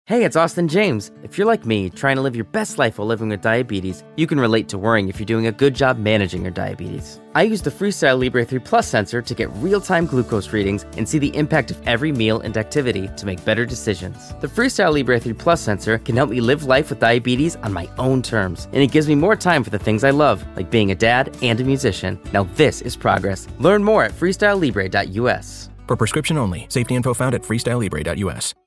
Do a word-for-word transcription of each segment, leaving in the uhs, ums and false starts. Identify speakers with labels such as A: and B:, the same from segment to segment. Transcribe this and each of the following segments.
A: Hey, it's Austin James. If you're like me, trying to live your best life while living with diabetes, you can relate to worrying if you're doing a good job managing your diabetes. I use the Freestyle Libre three Plus sensor to get real-time glucose readings and see the impact of every meal and activity to make better decisions. The Freestyle Libre three Plus sensor can help me live life with diabetes on my own terms, and it gives me more time for the things I love, like being a dad and a musician. Now this is progress. Learn more at freestyle libre dot u s.
B: For prescription only. Safety info found at freestyle libre dot u s.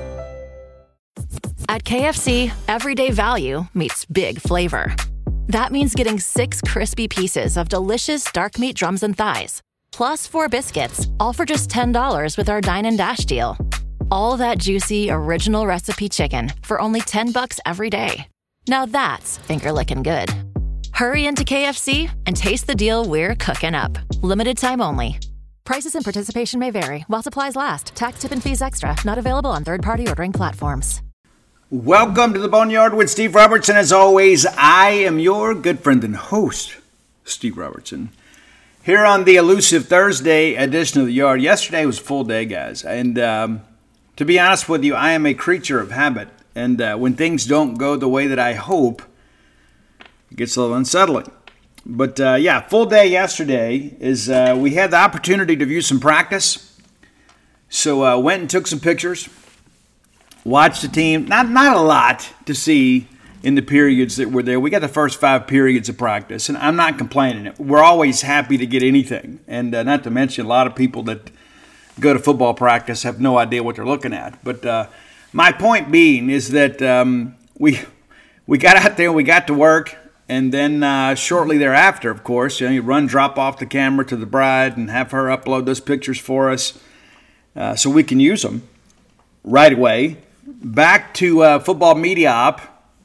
C: At K F C, everyday value meets big flavor. That means getting six crispy pieces of delicious dark meat drums and thighs, plus four biscuits, all for just ten dollars with our Dine and Dash deal. All that juicy, original recipe chicken for only ten bucks every day. Now that's finger-licking good. Hurry into K F C and taste the deal we're cooking up. Limited time only. Prices and participation may vary while supplies last. Tax, tip, and fees extra. Not available on third-party ordering platforms.
D: Welcome to the Boneyard with Steve Robertson. As always, I am your good friend and host, Steve Robertson. Here on the elusive Thursday edition of the Yard. Yesterday was a full day, guys. And um, to be honest with you, I am a creature of habit. And uh, when things don't go the way that I hope, it gets a little unsettling. But uh, yeah, full day yesterday is uh, we had the opportunity to view some practice. So uh, went and took some pictures. Watched the team, not not a lot to see in the periods that were there. We got the first five periods of practice, and I'm not complaining. We're always happy to get anything, and uh, not to mention a lot of people that go to football practice have no idea what they're looking at. But uh, my point being is that um, we we got out there, we got to work, and then uh, shortly thereafter, of course, you know, you run, drop off the camera to the bride and have her upload those pictures for us uh, so we can use them right away. Back to uh, football media op.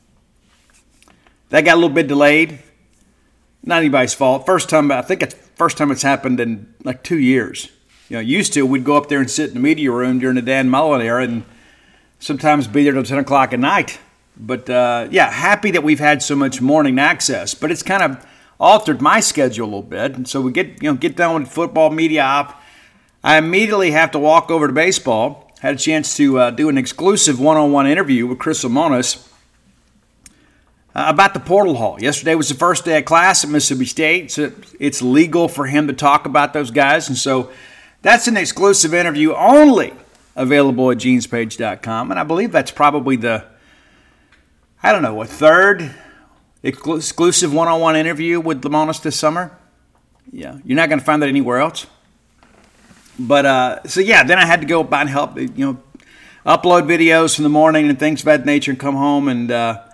D: That got a little bit delayed. Not anybody's fault. First time, I think it's first time it's happened in like two years. You know, used to we'd go up there and sit in the media room during the Dan Mullen era, and sometimes be there till ten o'clock at night. But uh, yeah, happy that we've had so much morning access. But it's kind of altered my schedule a little bit, and so we get you know get done with football media op. I immediately have to walk over to baseball. Had a chance to uh, do an exclusive one-on-one interview with Chris Lemonis uh, about the portal haul. Yesterday was the first day of class at Mississippi State, so it's legal for him to talk about those guys. And so that's an exclusive interview only available at jeans page dot com. And I believe that's probably the, I don't know, a third exclusive one-on-one interview with Lemonis this summer. Yeah, you're not going to find that anywhere else. But, uh, so yeah, then I had to go by and help, you know, upload videos from the morning and things of that nature and come home and uh,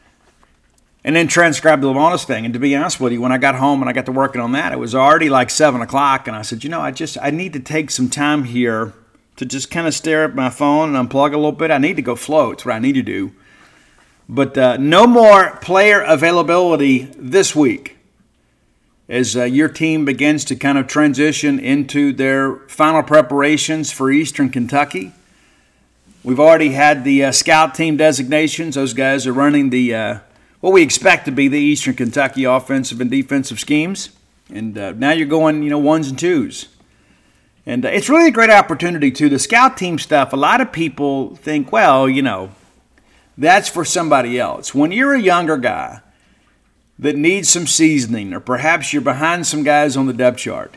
D: and then transcribe the Lemonis thing. And to be honest with you, when I got home and I got to working on that, it was already like seven o'clock. And I said, you know, I just, I need to take some time here to just kind of stare at my phone and unplug a little bit. I need to go flow. It's what I need to do. But uh, no more player availability this week, as uh, your team begins to kind of transition into their final preparations for Eastern Kentucky. We've already had the uh, scout team designations. Those guys are running the uh, what we expect to be the Eastern Kentucky offensive and defensive schemes. And uh, now you're going, you know, ones and twos. And uh, it's really a great opportunity, too. The scout team stuff, a lot of people think, well, you know, that's for somebody else. When you're a younger guy that needs some seasoning, or perhaps you're behind some guys on the depth chart,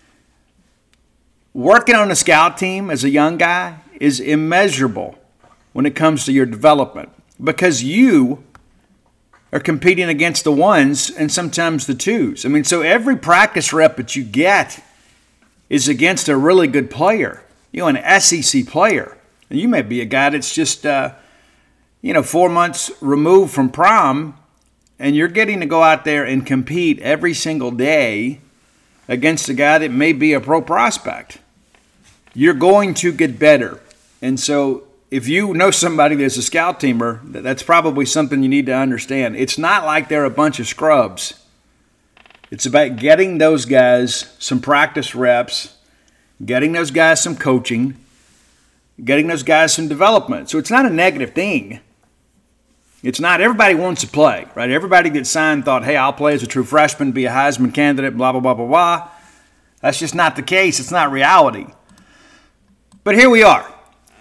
D: working on a scout team as a young guy is immeasurable when it comes to your development, because you are competing against the ones and sometimes the twos. I mean, so every practice rep that you get is against a really good player, you know, an S E C player. And you may be a guy that's just, uh, you know, four months removed from prom, and you're getting to go out there and compete every single day against a guy that may be a pro prospect. You're going to get better. And so if you know somebody that's a scout teamer, that's probably something you need to understand. It's not like they're a bunch of scrubs. It's about getting those guys some practice reps, getting those guys some coaching, getting those guys some development. So it's not a negative thing. It's not. Everybody wants to play, right? Everybody that signed thought, hey, I'll play as a true freshman, be a Heisman candidate, blah, blah, blah, blah, blah. That's just not the case. It's not reality. But here we are.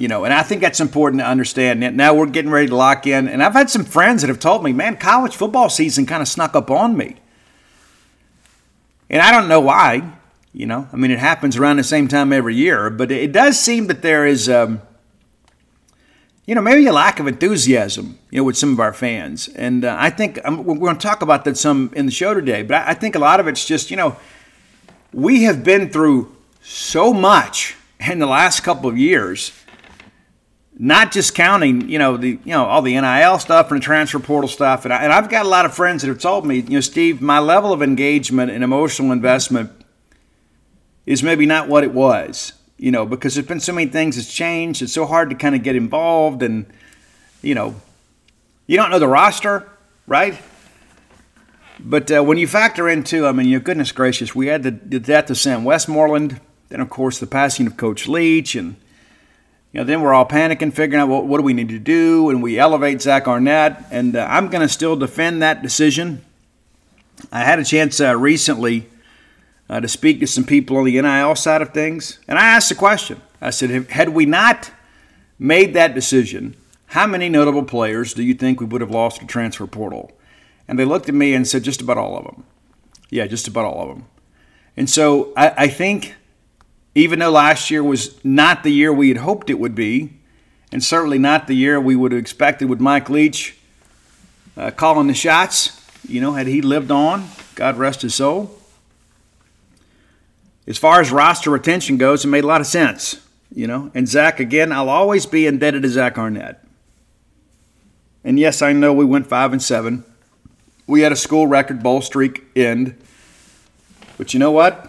D: You know, and I think that's important to understand. Now we're getting ready to lock in. And I've had some friends that have told me, man, college football season kind of snuck up on me. And I don't know why. You know, I mean, it happens around the same time every year. But it does seem that there is, um, you know, maybe a lack of enthusiasm, you know, with some of our fans. And uh, I think um, we're going to talk about that some in the show today. But I think a lot of it's just, you know, we have been through so much in the last couple of years. Not just counting, you know, the you know all the N I L stuff and the transfer portal stuff, and, I, and I've got a lot of friends that have told me, you know, Steve, my level of engagement and emotional investment is maybe not what it was, you know, because there's been so many things that's changed. It's so hard to kind of get involved, and you know, you don't know the roster, right? But uh, when you factor into, I mean, you know, goodness gracious, we had the, the death of Sam Westmoreland, then of course the passing of Coach Leach, and You know, then we're all panicking, figuring out what, what do we need to do, and we elevate Zach Arnett, and uh, I'm going to still defend that decision. I had a chance uh, recently uh, to speak to some people on the N I L side of things, and I asked the question. I said, had we not made that decision, how many notable players do you think we would have lost to transfer portal? And they looked at me and said, just about all of them. Yeah, just about all of them. And so I, I think even though last year was not the year we had hoped it would be, and certainly not the year we would have expected with Mike Leach uh, calling the shots, you know, had he lived on, God rest his soul. As far as roster retention goes, it made a lot of sense, you know. And Zach, again, I'll always be indebted to Zach Arnett. And yes, I know we went five and seven. We had a school record bowl streak end. But you know what?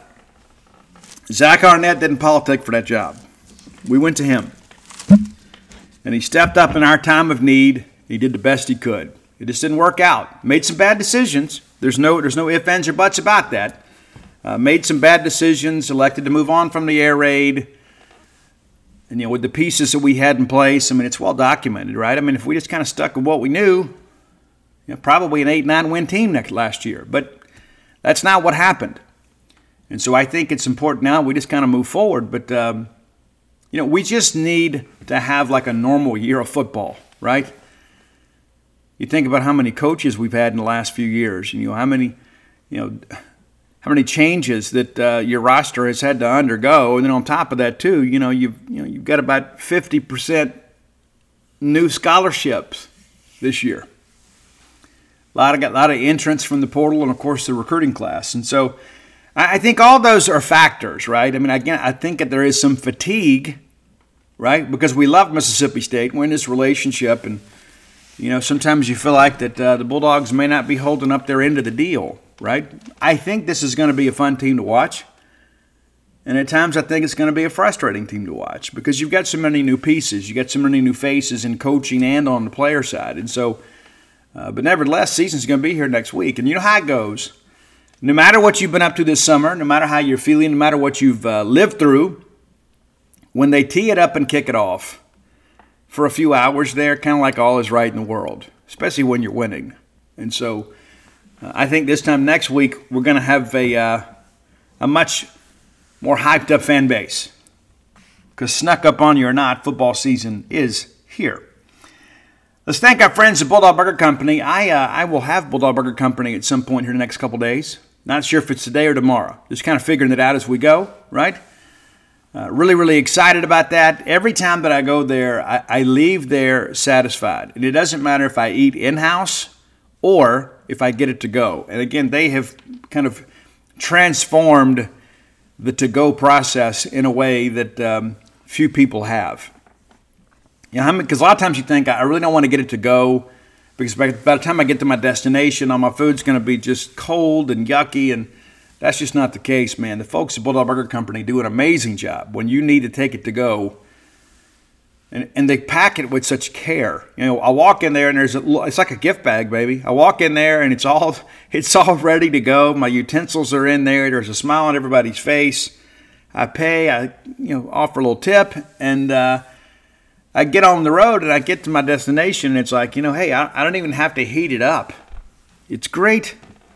D: Zach Arnett didn't politic for that job. We went to him. And he stepped up in our time of need. He did the best he could. It just didn't work out. Made some bad decisions. There's no there's no ifs, ands, or buts about that. Uh, made some bad decisions, elected to move on from the air raid. And, you know, with the pieces that we had in place, I mean, it's well documented, right? I mean, if we just kind of stuck with what we knew, you know, probably an eight nine win team next last year. But that's not what happened. And so I think it's important now we just kind of move forward. But, um, you know, we just need to have like a normal year of football, right? You think about how many coaches we've had in the last few years, and, you know, how many, you know, how many changes that uh, your roster has had to undergo. And then on top of that, too, you know, you've, you know, you've got about fifty percent new scholarships this year. A lot of, got a lot of entrants from the portal and, of course, the recruiting class. And so I think all those are factors, right? I mean, again, I think that there is some fatigue, right? Because we love Mississippi State. We're in this relationship, and, you know, sometimes you feel like that uh, the Bulldogs may not be holding up their end of the deal, right? I think this is going to be a fun team to watch. And at times I think it's going to be a frustrating team to watch because you've got so many new pieces. You've got so many new faces in coaching and on the player side. And so, uh, but nevertheless, season's going to be here next week. And you know how it goes. No matter what you've been up to this summer, no matter how you're feeling, no matter what you've uh, lived through, when they tee it up and kick it off for a few hours there, kind of like all is right in the world, especially when you're winning. And so uh, I think this time next week we're going to have a, uh, a much more hyped up fan base because snuck up on you or not, football season is here. Let's thank our friends at Bulldog Burger Company. I uh, I will have Bulldog Burger Company at some point here in the next couple days. Not sure if it's today or tomorrow. Just kind of figuring it out as we go, right? Uh, really, really excited about that. Every time that I go there, I, I leave there satisfied. And it doesn't matter if I eat in-house or if I get it to go. And again, they have kind of transformed the to-go process in a way that um, few people have. You know, because a lot of times you think, I really don't want to get it to go because by, by the time I get to my destination, all my food's going to be just cold and yucky, and that's just not the case, man. The folks at Bulldog Burger Company do an amazing job when you need to take it to go, and, and they pack it with such care. You know, I walk in there and there's a, it's like a gift bag, baby. I walk in there and it's all it's all ready to go. My utensils are in there. There's a smile on everybody's face. I pay. I you know offer a little tip, and uh, I get on the road and I get to my destination and it's like, you know, hey, I, I don't even have to heat it up. It's great.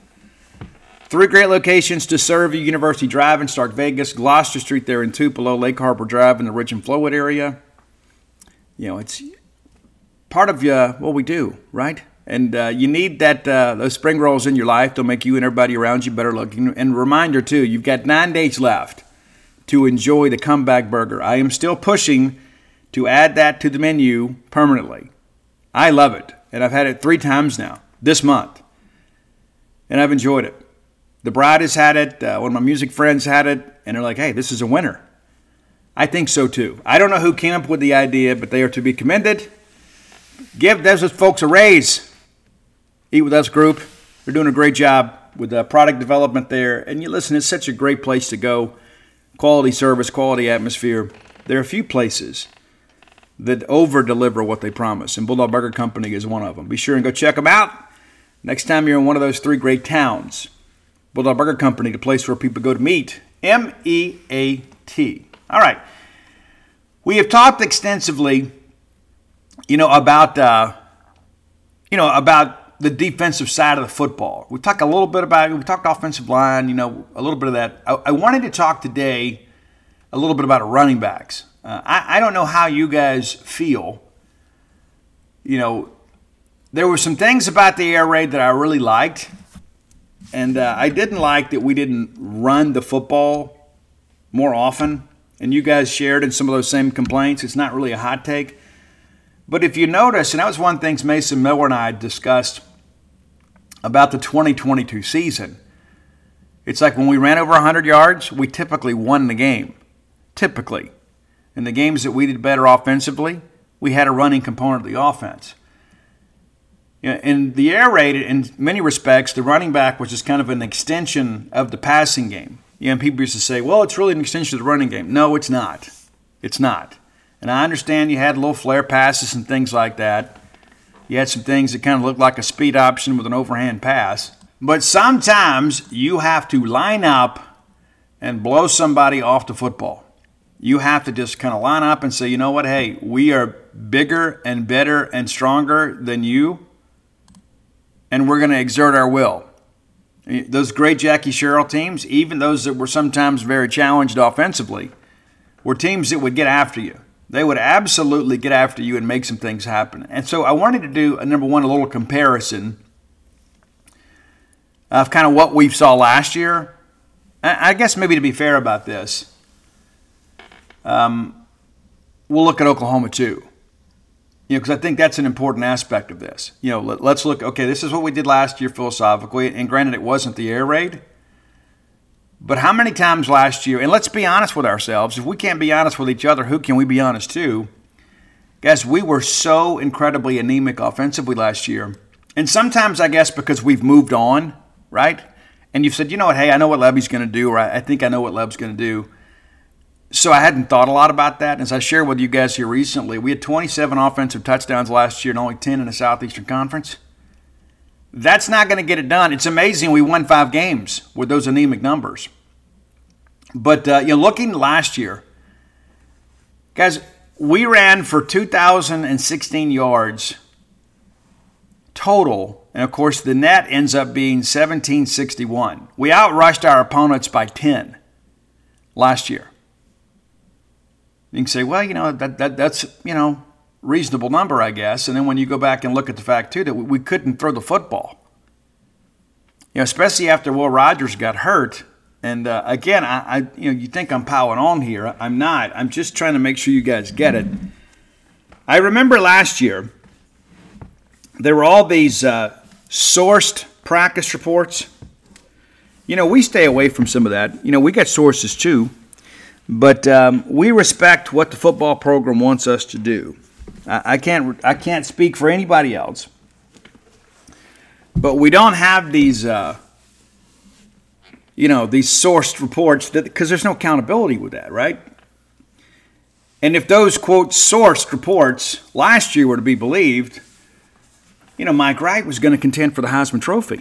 D: Three great locations to serve you: University Drive in Stark Vegas, Gloucester Street there in Tupelo, Lake Harbor Drive in the Rich and Flowood area. You know, it's part of uh, what we do, right? And uh, you need that uh, those spring rolls in your life. They'll make you and everybody around you better looking. And reminder, too, you've got nine days left to enjoy the comeback burger. I am still pushing to add that to the menu permanently. I love it, and I've had it three times now this month, and I've enjoyed it. The bride has had it. Uh, one of my music friends had it, and they're like, hey, this is a winner. I think so, too. I don't know who came up with the idea, but they are to be commended. Give those folks a raise. Eat With Us Group. They're doing a great job with the product development there. And you listen, it's such a great place to go. Quality service, quality atmosphere. There are a few places that over-deliver what they promise, and Bulldog Burger Company is one of them. Be sure and go check them out. Next time you're in one of those three great towns. Bulldog Burger Company, the place where people go to meet. M E A T. All right. We have talked extensively, you know, about, uh, you know, about the defensive side of the football. We talked a little bit about it. We talked offensive line, you know, a little bit of that. I, I wanted to talk today a little bit about running backs. Uh, I, I don't know how you guys feel. You know, there were some things about the air raid that I really liked. And uh, I didn't like that we didn't run the football more often. And you guys shared in some of those same complaints. It's not really a hot take. But if you notice, and that was one of the things Mason Miller and I discussed about the twenty twenty-two season. It's like when we ran over one hundred yards, we typically won the game. Typically. In the games that we did better offensively, we had a running component of the offense. In the air raid, in many respects, the running back was just kind of an extension of the passing game. You know, people used to say, well, it's really an extension of the running game. No, it's not. It's not. And I understand you had little flare passes and things like that. You had some things that kind of looked like a speed option with an overhand pass. But sometimes you have to line up and blow somebody off the football. You have to just kind of line up and say, you know what, hey, we are bigger and better and stronger than you, and we're going to exert our will. Those great Jackie Sherrill teams, even those that were sometimes very challenged offensively, were teams that would get after you. They would absolutely get after you and make some things happen. And so I wanted to do, number one, a little comparison of kind of what we saw last year. I guess maybe to be fair about this, um, we'll look at Oklahoma too. You know, because I think that's an important aspect of this. You know, let, let's look, okay, this is what we did last year philosophically, and granted it wasn't the air raid, but how many times last year, and let's be honest with ourselves, if we can't be honest with each other, who can we be honest to? Guys, we were so incredibly anemic offensively last year, and sometimes I guess because we've moved on, right? And you've said, you know what, hey, I know what Levy's going to do, or I think I know what Leb's going to do. So I hadn't thought a lot about that. As I shared with you guys here recently, we had twenty-seven offensive touchdowns last year and only ten in the Southeastern Conference. That's not going to get it done. It's amazing we won five games with those anemic numbers. But, uh, you know, looking last year, guys, we ran for two thousand sixteen yards total. And, of course, the net ends up being seventeen sixty-one. We outrushed our opponents by ten last year. You can say, well, you know, that, that that's, you know, reasonable number, I guess. And then when you go back and look at the fact, too, that we, we couldn't throw the football. You know, especially after Will Rogers got hurt. And, uh, again, I, I, you know, you think I'm piling on here. I'm not. I'm just trying to make sure you guys get it. I remember last year, there were all these uh, sourced practice reports. You know, we stay away from some of that. You know, we got sources, too. But um, we respect what the football program wants us to do. I, I can't I can't speak for anybody else. But we don't have these, uh, you know, these sourced reports that because there's no accountability with that, right? And if those, quote, sourced reports last year were to be believed, you know, Mike Wright was going to contend for the Heisman Trophy.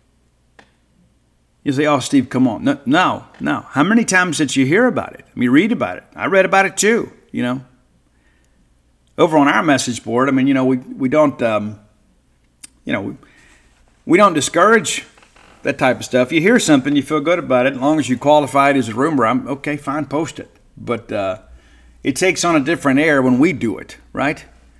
D: You say, oh, Steve, come on. No, no, no. How many times did you hear about it? I mean, read about it. I read about it too, you know. Over on our message board, I mean, you know, we, we don't, um, you know, we, we don't discourage that type of stuff. You hear something, you feel good about it. As long as you qualify it as a rumor, I'm okay, fine, post it. But, uh, it takes on a different air when we do it, right?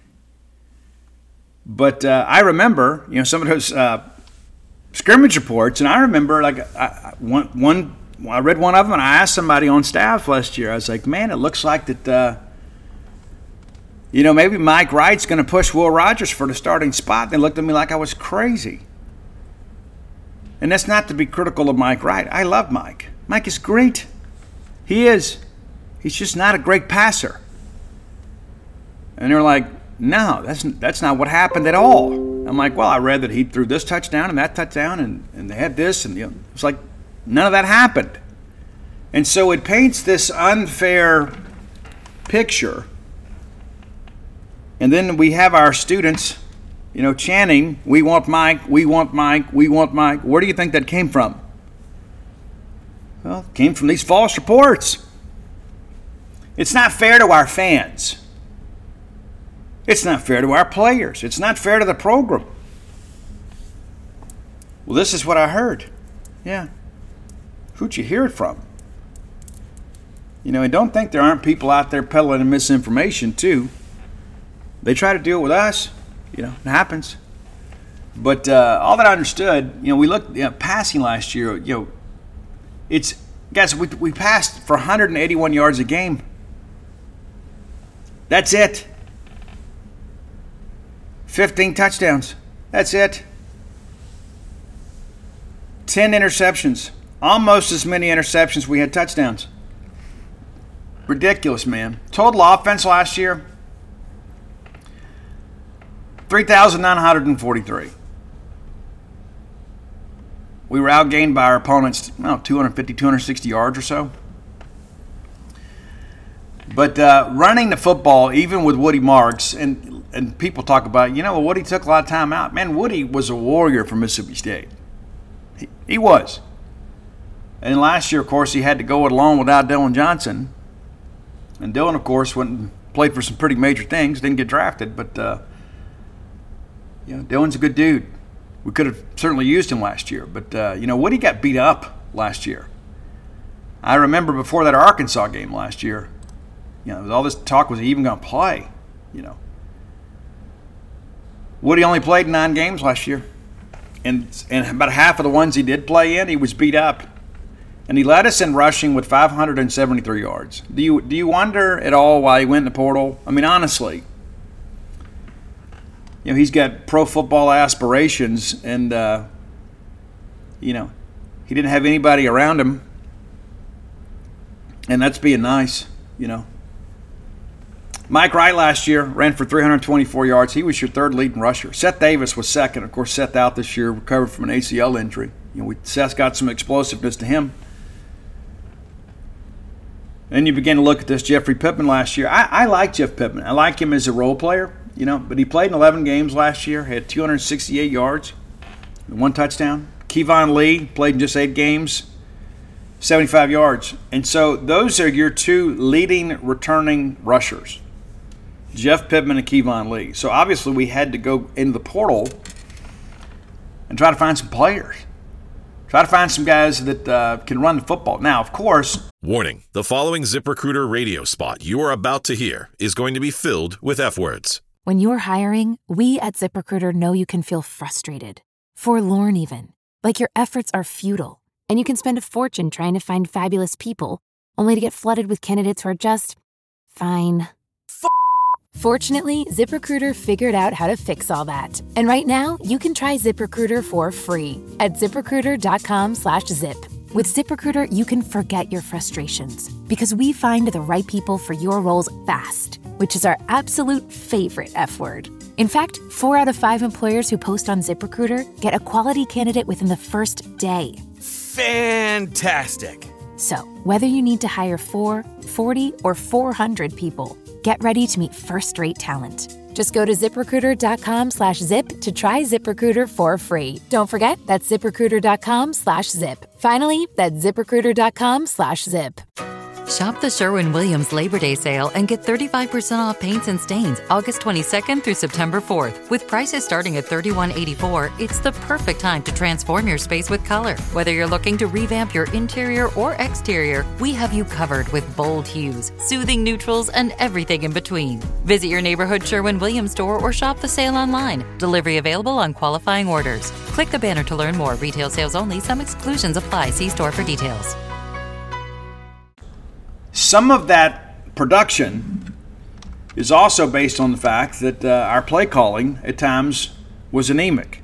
D: But uh, I remember, you know, some of those uh, scrimmage reports, and I remember, like, I, one, one, I read one of them, and I asked somebody on staff last year, I was like, man, it looks like that, uh, you know, maybe Mike Wright's going to push Will Rogers for the starting spot. They looked at me like I was crazy. And that's not to be critical of Mike Wright. I love Mike. Mike is great. He is. He's just not a great passer. And they're like, no, that's that's not what happened at all. I'm like, well, I read that he threw this touchdown and that touchdown, and, and they had this, and you know, it's like none of that happened. And so it paints this unfair picture. And then we have our students, you know, chanting, we want Mike, we want Mike, we want Mike. Where do you think that came from? Well, it came from these false reports. It's not fair to our fans. It's not fair to our players. It's not fair to the program. Well, this is what I heard. Yeah. Who'd you hear it from? You know, and don't think there aren't people out there peddling misinformation, too. They try to do it with us. You know, it happens. But uh, all that I understood, you know, we looked, you know, passing last year, you know, it's, guys, we, we passed for one hundred eighty-one yards a game. That's it. fifteen touchdowns. That's it. ten interceptions. Almost as many interceptions we had touchdowns. Ridiculous, man. Total offense last year, three thousand nine hundred forty-three. We were outgained by our opponents, I don't know, two hundred fifty, two hundred sixty yards or so. But uh, running the football, even with Woody Marks, and and people talk about, you know, Woody took a lot of time out. Man, Woody was a warrior for Mississippi State. He, he was. And last year, of course, he had to go it alone without Dylan Johnson. And Dylan, of course, went and played for some pretty major things, didn't get drafted, but uh, you know, Dylan's a good dude. We could have certainly used him last year, but uh, you know, Woody got beat up last year. I remember before that Arkansas game last year, you know, all this talk was he even going to play, you know. Woody only played nine games last year, and and about half of the ones he did play in, he was beat up. And he led us in rushing with five hundred seventy-three yards. Do you do you wonder at all why he went in the portal? I mean, honestly, you know, he's got pro football aspirations, and uh, you know, he didn't have anybody around him, and that's being nice, you know. Mike Wright last year ran for three hundred twenty-four yards. He was your third leading rusher. Seth Davis was second. Of course, Seth out this year, recovered from an A C L injury. You know, we, Seth got some explosiveness to him. Then you begin to look at this Jeffrey Pittman last year. I, I like Jeff Pittman. I like him as a role player, you know, but he played in eleven games last year, had two hundred sixty-eight yards, one touchdown. Kevon Lee played in just eight games, seventy-five yards. And so those are your two leading returning rushers, Jeff Pittman and Kevon Lee. So obviously we had to go into the portal and try to find some players. Try to find some guys that uh, can run the football. Now, of course...
E: Warning, the following ZipRecruiter radio spot you are about to hear is going to be filled with F-words.
F: When you're hiring, we at ZipRecruiter know you can feel frustrated, forlorn even, like your efforts are futile, and you can spend a fortune trying to find fabulous people, only to get flooded with candidates who are just fine. F- Fortunately, ZipRecruiter figured out how to fix all that. And right now, you can try ZipRecruiter for free at ZipRecruiter.com slash zip. With ZipRecruiter, you can forget your frustrations because we find the right people for your roles fast, which is our absolute favorite F word. In fact, four out of five employers who post on ZipRecruiter get a quality candidate within the first day.
G: Fantastic.
F: So, whether you need to hire four, forty, or four hundred people, get ready to meet first-rate talent. Just go to ZipRecruiter.com slash zip to try ZipRecruiter for free. Don't forget, that's ZipRecruiter.com slash zip. Finally, that's ZipRecruiter.com slash zip.
G: Shop the Sherwin-Williams Labor Day sale and get thirty-five percent off paints and stains August twenty-second through September fourth. With prices starting at thirty-one eighty-four, it's the perfect time to transform your space with color. Whether you're looking to revamp your interior or exterior, we have you covered with bold hues, soothing neutrals, and everything in between. Visit your neighborhood Sherwin-Williams store or shop the sale online. Delivery available on qualifying orders. Click the banner to learn more. Retail sales only. Some exclusions apply. See store for details.
D: Some of that production is also based on the fact that uh, our play calling at times was anemic.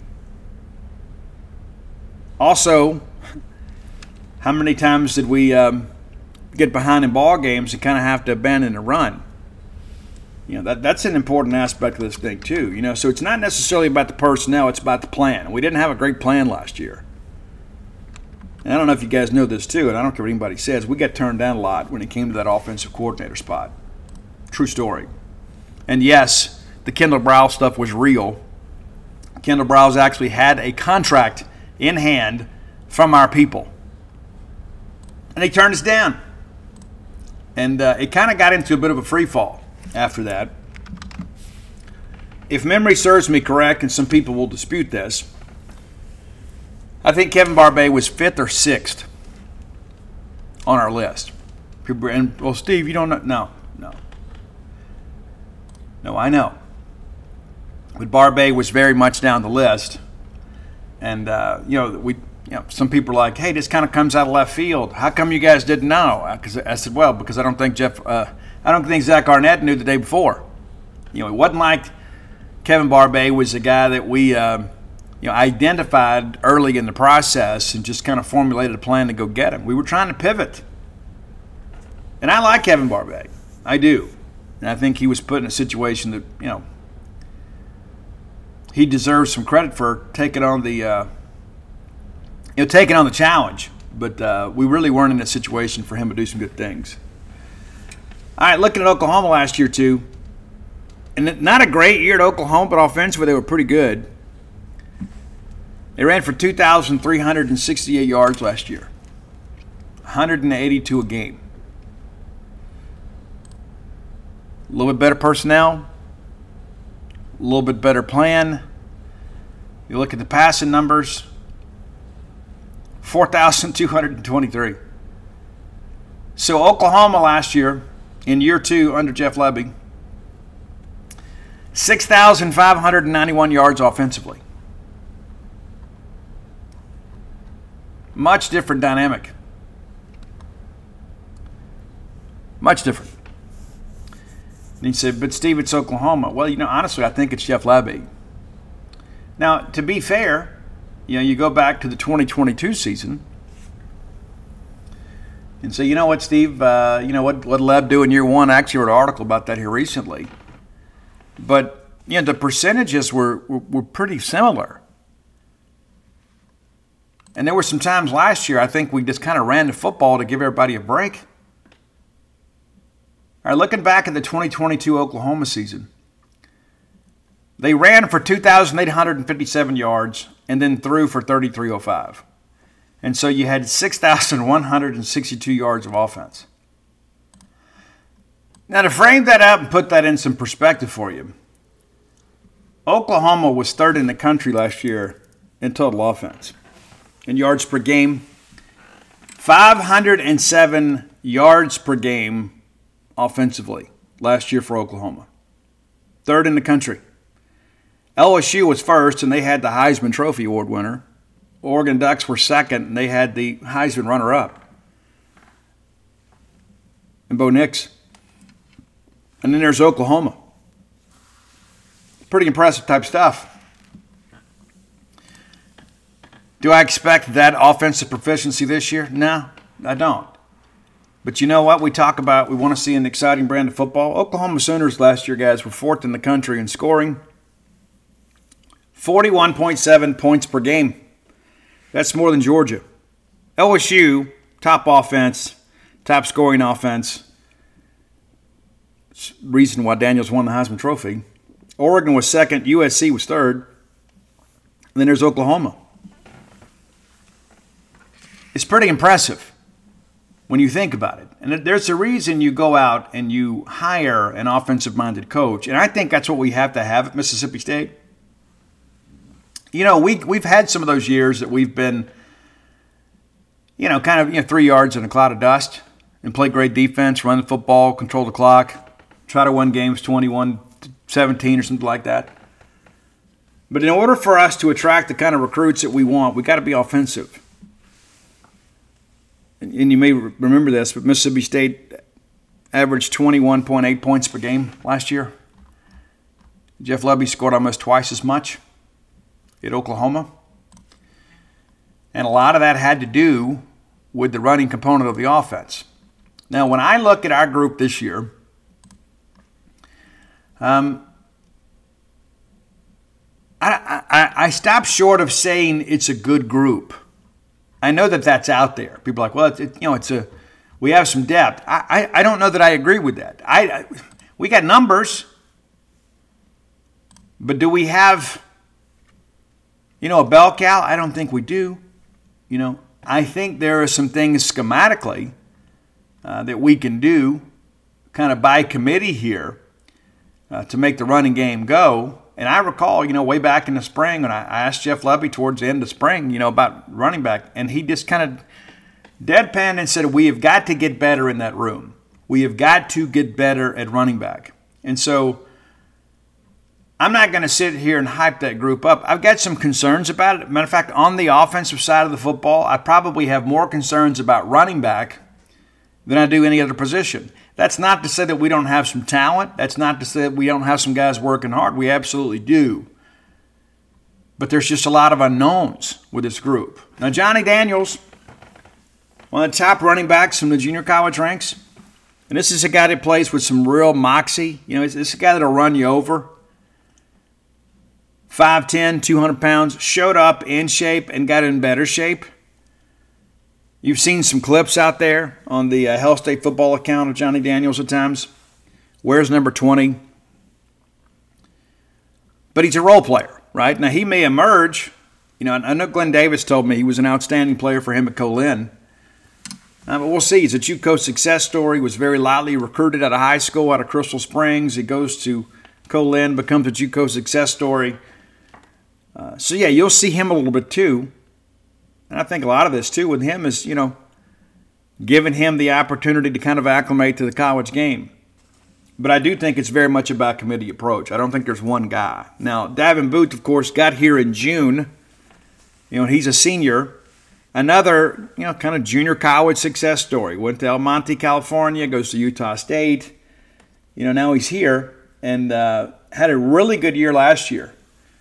D: Also, how many times did we um, get behind in ball games and kind of have to abandon a run? You know, that that's an important aspect of this thing too. You know, so it's not necessarily about the personnel; it's about the plan. We didn't have a great plan last year. And I don't know if you guys know this too, and I don't care what anybody says, we got turned down a lot when it came to that offensive coordinator spot. True story. And yes, the Kendall Brow stuff was real. Kendall Brow's actually had a contract in hand from our people. And he turned us down. And uh, it kind of got into a bit of a free fall after that. If memory serves me correct, and some people will dispute this, I think Kevin Barbay was fifth or sixth on our list. People, and well, Steve, you don't know? No, no, no. I know, but Barbay was very much down the list, and uh, you know, we, you know, some people are like, "Hey, this kind of comes out of left field. How come you guys didn't know?" Because I said, "Well, because I don't think Jeff, uh, I don't think Zach Arnett knew the day before. You know, it wasn't like Kevin Barbay was a guy that we." Uh, You know, identified early in the process and just kind of formulated a plan to go get him. We were trying to pivot. And I like Kevin Barbay. I do. And I think he was put in a situation that, you know, he deserves some credit for taking on the, uh, you know, taking on the challenge. But uh, we really weren't in a situation for him to do some good things. All right, looking at Oklahoma last year, too. And not a great year at Oklahoma, but offensively they were pretty good. They ran for two thousand three hundred sixty-eight yards last year, one hundred eighty-two a game. A little bit better personnel, a little bit better plan. You look at the passing numbers, four thousand two hundred twenty-three. So Oklahoma last year, in year two under Jeff Lebby, six thousand five hundred ninety-one yards offensively. Much different dynamic. Much different. And he said, but Steve, it's Oklahoma. Well, you know, honestly, I think it's Jeff Lebby. Now, to be fair, you know, you go back to the twenty twenty-two season and say, you know what, Steve, uh, you know, what what Leb do in year one? I actually wrote an article about that here recently. But, you know, the percentages were, were, were pretty similar. And there were some times last year I think we just kind of ran the football to give everybody a break. All right, looking back at the twenty twenty-two Oklahoma season, they ran for two thousand eight hundred fifty-seven yards and then threw for thirty-three oh five. And so you had six thousand one hundred sixty-two yards of offense. Now to frame that up and put that in some perspective for you, Oklahoma was third in the country last year in total offense. In yards per game, five hundred seven yards per game offensively last year for Oklahoma. Third in the country. L S U was first, and they had the Heisman Trophy Award winner. Oregon Ducks were second, and they had the Heisman runner-up. And Bo Nix. And then there's Oklahoma. Pretty impressive type stuff. Do I expect that offensive proficiency this year? No, I don't. But you know what? We talk about we want to see an exciting brand of football. Oklahoma Sooners last year, guys, were fourth in the country in scoring. forty-one point seven points per game. That's more than Georgia. L S U, top offense, top scoring offense. Reason why Daniels won the Heisman Trophy. Oregon was second. U S C was third. And then there's Oklahoma. It's pretty impressive when you think about it. And there's a reason you go out and you hire an offensive-minded coach. And I think that's what we have to have at Mississippi State. You know, we, we've had some of those years that we've been, you know, kind of you know, three yards in a cloud of dust and play great defense, run the football, control the clock, try to win games twenty-one to seventeen or something like that. But in order for us to attract the kind of recruits that we want, we got to be offensive. And you may remember this, but Mississippi State averaged twenty-one point eight points per game last year. Jeff Lebby scored almost twice as much at Oklahoma. And a lot of that had to do with the running component of the offense. Now, when I look at our group this year, um, I, I, I stop short of saying it's a good group. I know that that's out there. People are like, well, it's, it, you know, it's a we have some depth. I, I, I don't know that I agree with that. I, I we got numbers, but do we have, you know, a bell cow? I don't think we do. You know, I think there are some things schematically uh, that we can do, kind of by committee here, uh, to make the running game go. And I recall, you know, way back in the spring when I asked Jeff Lebby towards the end of spring, you know, about running back, and he just kind of deadpanned and said, we have got to get better in that room. We have got to get better at running back. And so I'm not going to sit here and hype that group up. I've got some concerns about it. Matter of fact, on the offensive side of the football, I probably have more concerns about running back than I do any other position. That's not to say that we don't have some talent. That's not to say that we don't have some guys working hard. We absolutely do. But there's just a lot of unknowns with this group. Now, Johnny Daniels, one of the top running backs from the junior college ranks, and this is a guy that plays with some real moxie. You know, this is a guy that'll run you over. five ten, two hundred pounds, showed up in shape and got in better shape. You've seen some clips out there on the uh, Hell State football account of Johnny Daniels at times. Where's number twenty? But he's a role player, right? Now, he may emerge. You know, I know Glenn Davis told me he was an outstanding player for him at Colin. Uh, but we'll see. He's a JUCO success story. He was very lightly recruited out of high school, out of Crystal Springs. He goes to Colin, becomes a JUCO success story. Uh, so, yeah, you'll see him a little bit too. And I think a lot of this, too, with him is, you know, giving him the opportunity to kind of acclimate to the college game. But I do think it's very much about committee approach. I don't think there's one guy. Now, Davin Booth, of course, got here in June. You know, he's a senior. Another, you know, kind of junior college success story. Went to El Monte, California, goes to Utah State. You know, now he's here and uh, had a really good year last year.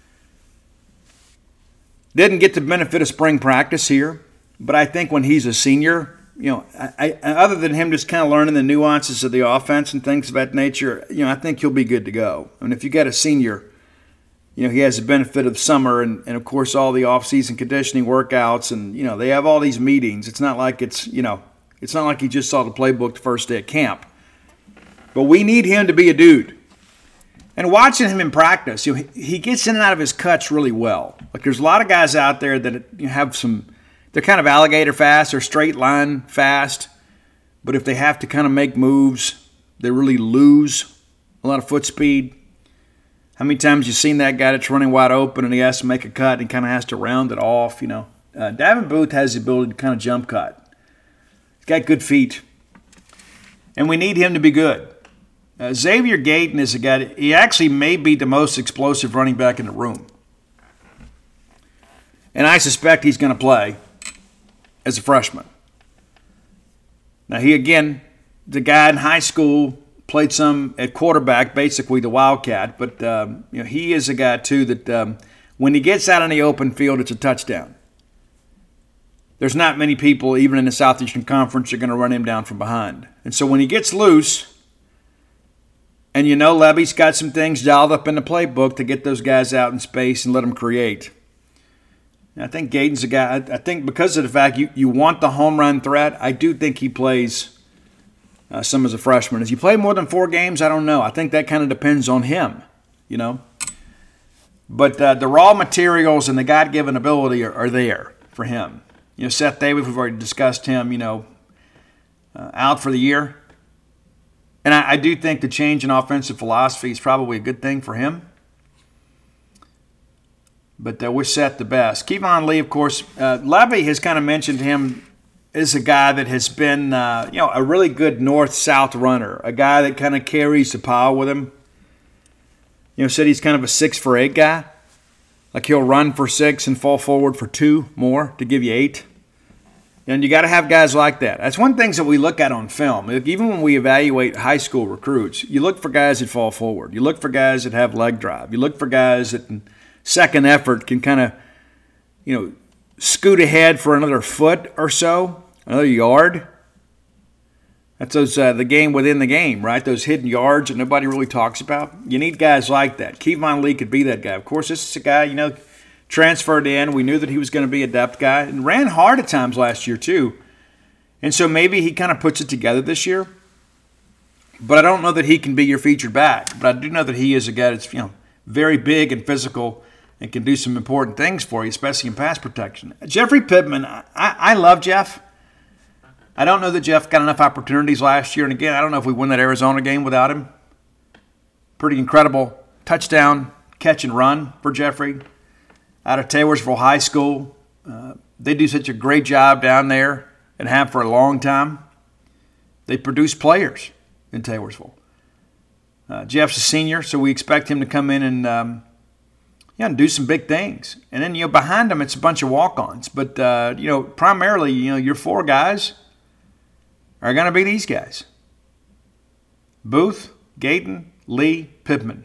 D: Didn't get the benefit of spring practice here, but I think when he's a senior, you know, I, I, other than him just kind of learning the nuances of the offense and things of that nature, you know, I think he'll be good to go. I mean, if you got a senior, you know, he has the benefit of summer and, and of course, all the off-season conditioning workouts and, you know, they have all these meetings. It's not like it's, you know, it's not like he just saw the playbook the first day at camp. But we need him to be a dude. And watching him in practice, you know, he, he gets in and out of his cuts really well. Like there's a lot of guys out there that you know, have some, they're kind of alligator fast or straight line fast. But if they have to kind of make moves, they really lose a lot of foot speed. How many times you've seen that guy that's running wide open and he has to make a cut and kind of has to round it off, you know. Uh, Davin Booth has the ability to kind of jump cut. He's got good feet. And we need him to be good. Uh, Xavier Gayton is a guy, he actually may be the most explosive running back in the room. And I suspect he's going to play as a freshman. Now, he, again, the guy in high school, played some at quarterback, basically the Wildcat. But, um, you know, he is a guy, too, that um, when he gets out on the open field, it's a touchdown. There's not many people, even in the Southeastern Conference, that are going to run him down from behind. And so when he gets loose, and you know Lebby's got some things dialed up in the playbook to get those guys out in space and let them create. And I think Gayton's a guy, I think because of the fact you, you want the home run threat, I do think he plays uh, some as a freshman. Does he play more than four games? I don't know. I think that kind of depends on him, you know. But uh, the raw materials and the God-given ability are, are there for him. You know, Seth Davis, we've already discussed him, you know. uh, out for the year. And I, I do think the change in offensive philosophy is probably a good thing for him. But uh, we're set the best. Kevon Lee, of course, uh, Levy has kind of mentioned him as a guy that has been, uh, you know, a really good north-south runner, a guy that kind of carries the pile with him. You know, said he's kind of a six for eight guy. Like he'll run for six and fall forward for two more to give you eight. And you got to have guys like that. That's one of the things that we look at on film. Even when we evaluate high school recruits, you look for guys that fall forward. You look for guys that have leg drive. You look for guys that in second effort can kind of, you know, scoot ahead for another foot or so, another yard. That's those uh, the game within the game, right? Those hidden yards that nobody really talks about. You need guys like that. Kevon Lee could be that guy. Of course, this is a guy, you know, transferred in. We knew that he was going to be a depth guy and ran hard at times last year too. And so maybe he kind of puts it together this year. But I don't know that he can be your featured back. But I do know that he is a guy that's, you know, very big and physical and can do some important things for you, especially in pass protection. Jeffrey Pittman, I, I love Jeff. I don't know that Jeff got enough opportunities last year. And again, I don't know if we win that Arizona game without him. Pretty incredible touchdown, catch and run for Jeffrey out of Taylorsville High School. Uh, they do such a great job down there and have for a long time. They produce players in Taylorsville. Uh, Jeff's a senior, so we expect him to come in and um, yeah, and do some big things. And then, you know, behind him, it's a bunch of walk-ons. But, uh, you know, primarily, you know, your four guys are going to be these guys. Booth, Gayton, Lee, Pittman.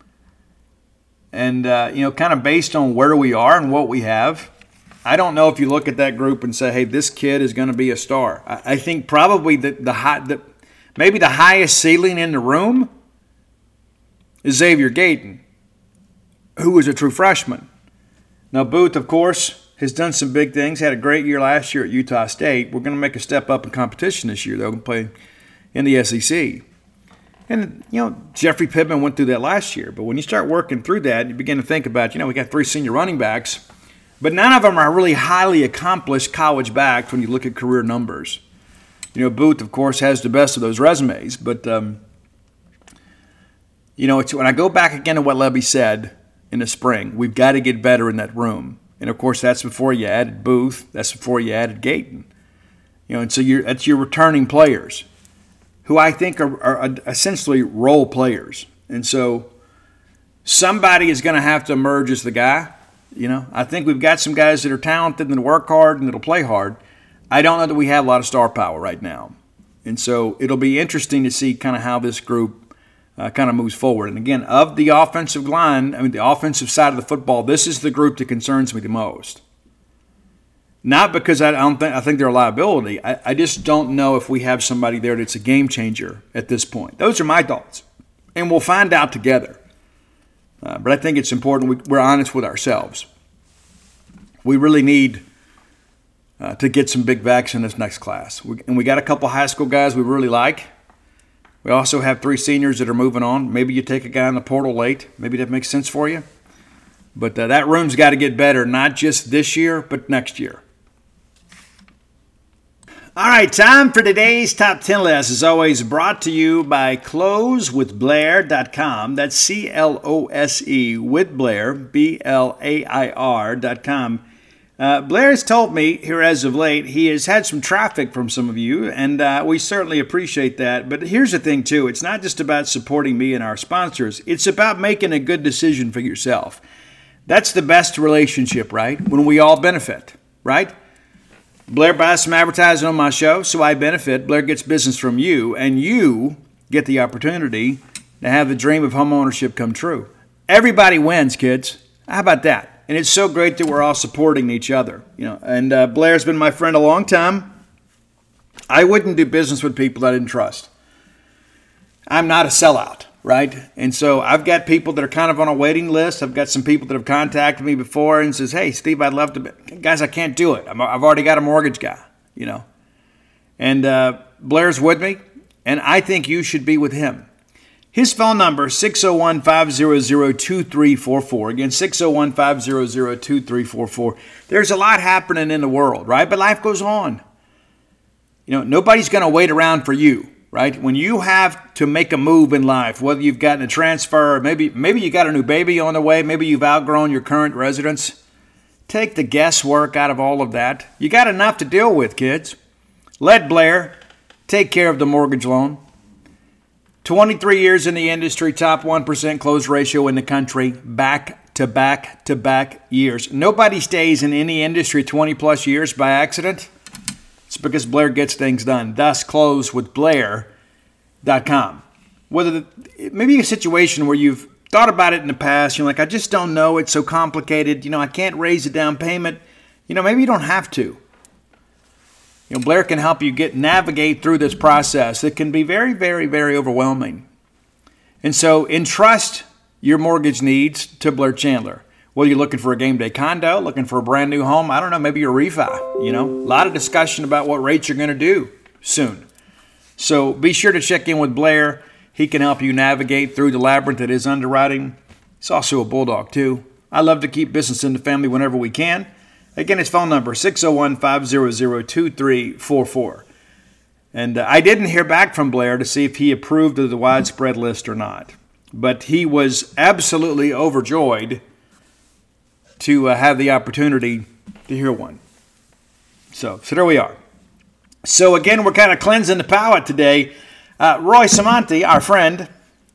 D: And, uh, you know, kind of based on where we are and what we have, I don't know if you look at that group and say, hey, this kid is going to be a star. I, I think probably the, the, high, the maybe the highest ceiling in the room is Xavier Gayton, who is a true freshman. Now, Booth, of course, has done some big things, had a great year last year at Utah State. We're going to make a step up in competition this year, though, and play in the S E C. And, you know, Jeffrey Pittman went through that last year. But when you start working through that, you begin to think about, you know, we got three senior running backs, but none of them are really highly accomplished college backs when you look at career numbers. You know, Booth, of course, has the best of those resumes. But, um, you know, it's, when I go back again to what Levy said in the spring, we've got to get better in that room. And, of course, that's before you added Booth. That's before you added Gayton. You know, and so you're, that's your returning players, who I think are, are essentially role players. And so somebody is going to have to emerge as the guy. You know, I think we've got some guys that are talented and that work hard and that'll play hard. I don't know that we have a lot of star power right now. And so it'll be interesting to see kind of how this group uh, kind of moves forward. And again, of the offensive line, I mean, the offensive side of the football, this is the group that concerns me the most. Not because I don't think I think they're a liability. I, I just don't know if we have somebody there that's a game changer at this point. Those are my thoughts, and we'll find out together. Uh, but I think it's important we, we're honest with ourselves. We really need uh, to get some big backs in this next class, we, and we got a couple high school guys we really like. We also have three seniors that are moving on. Maybe you take a guy in the portal late. Maybe that makes sense for you. But uh, that room's got to get better, not just this year, but next year. All right, time for today's Top ten list. As always, brought to you by close with blair dot com. That's C L O S E with Blair, B L A I R dot com. Uh, Blair has told me here as of late he has had some traffic from some of you, and uh, we certainly appreciate that. But here's the thing, too. It's not just about supporting me and our sponsors. It's about making a good decision for yourself. That's the best relationship, right? When we all benefit, right? Blair buys some advertising on my show, so I benefit. Blair gets business from you, and you get the opportunity to have the dream of home ownership come true. Everybody wins, kids. How about that? And it's so great that we're all supporting each other. You know, and uh, Blair's been my friend a long time. I wouldn't do business with people I didn't trust. I'm not a sellout, right? And so I've got people that are kind of on a waiting list. I've got some people that have contacted me before and says, hey, Steve, I'd love to be. Guys, I can't do it. I'm, I've already got a mortgage guy, you know. And uh, Blair's with me, and I think you should be with him. His phone number is six oh one, five hundred, two three four four. Again, six oh one, five hundred, two three four four. There's a lot happening in the world, right? But life goes on. You know, nobody's going to wait around for you, right? When you have to make a move in life, whether you've gotten a transfer, or maybe maybe you got a new baby on the way, maybe you've outgrown your current residence, take the guesswork out of all of that. You got enough to deal with, kids. Let Blair take care of the mortgage loan. twenty-three years in the industry, top one percent close ratio in the country, back to back to back years. Nobody stays in any industry twenty plus years by accident. It's because Blair gets things done. Thus, close with Blair dot com. Whether the, maybe a situation where you've thought about it in the past, you're like, I just don't know, it's so complicated, you know, I can't raise a down payment. You know, maybe you don't have to. You know, Blair can help you get navigate through this process. It can be very, very, very overwhelming. And so entrust your mortgage needs to Blair Chandler. Whether you're looking for a game day condo, looking for a brand new home, I don't know, maybe a refi, you know. A lot of discussion about what rates you're going to do soon. So be sure to check in with Blair. He can help you navigate through the labyrinth that is underwriting. He's also a bulldog, too. I love to keep business in the family whenever we can. Again, his phone number, six oh one, five hundred, two three four four. And uh, I didn't hear back from Blair to see if he approved of the widespread list or not. But he was absolutely overjoyed to uh, have the opportunity to hear one. So, so there we are. So again, we're kind of cleansing the palate today. Uh, Roy Samonti, our friend,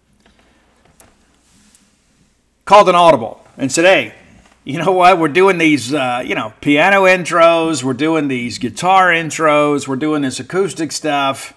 D: called an audible and said, hey, you know what? We're doing these, uh, you know, piano intros. We're doing these guitar intros. We're doing this acoustic stuff.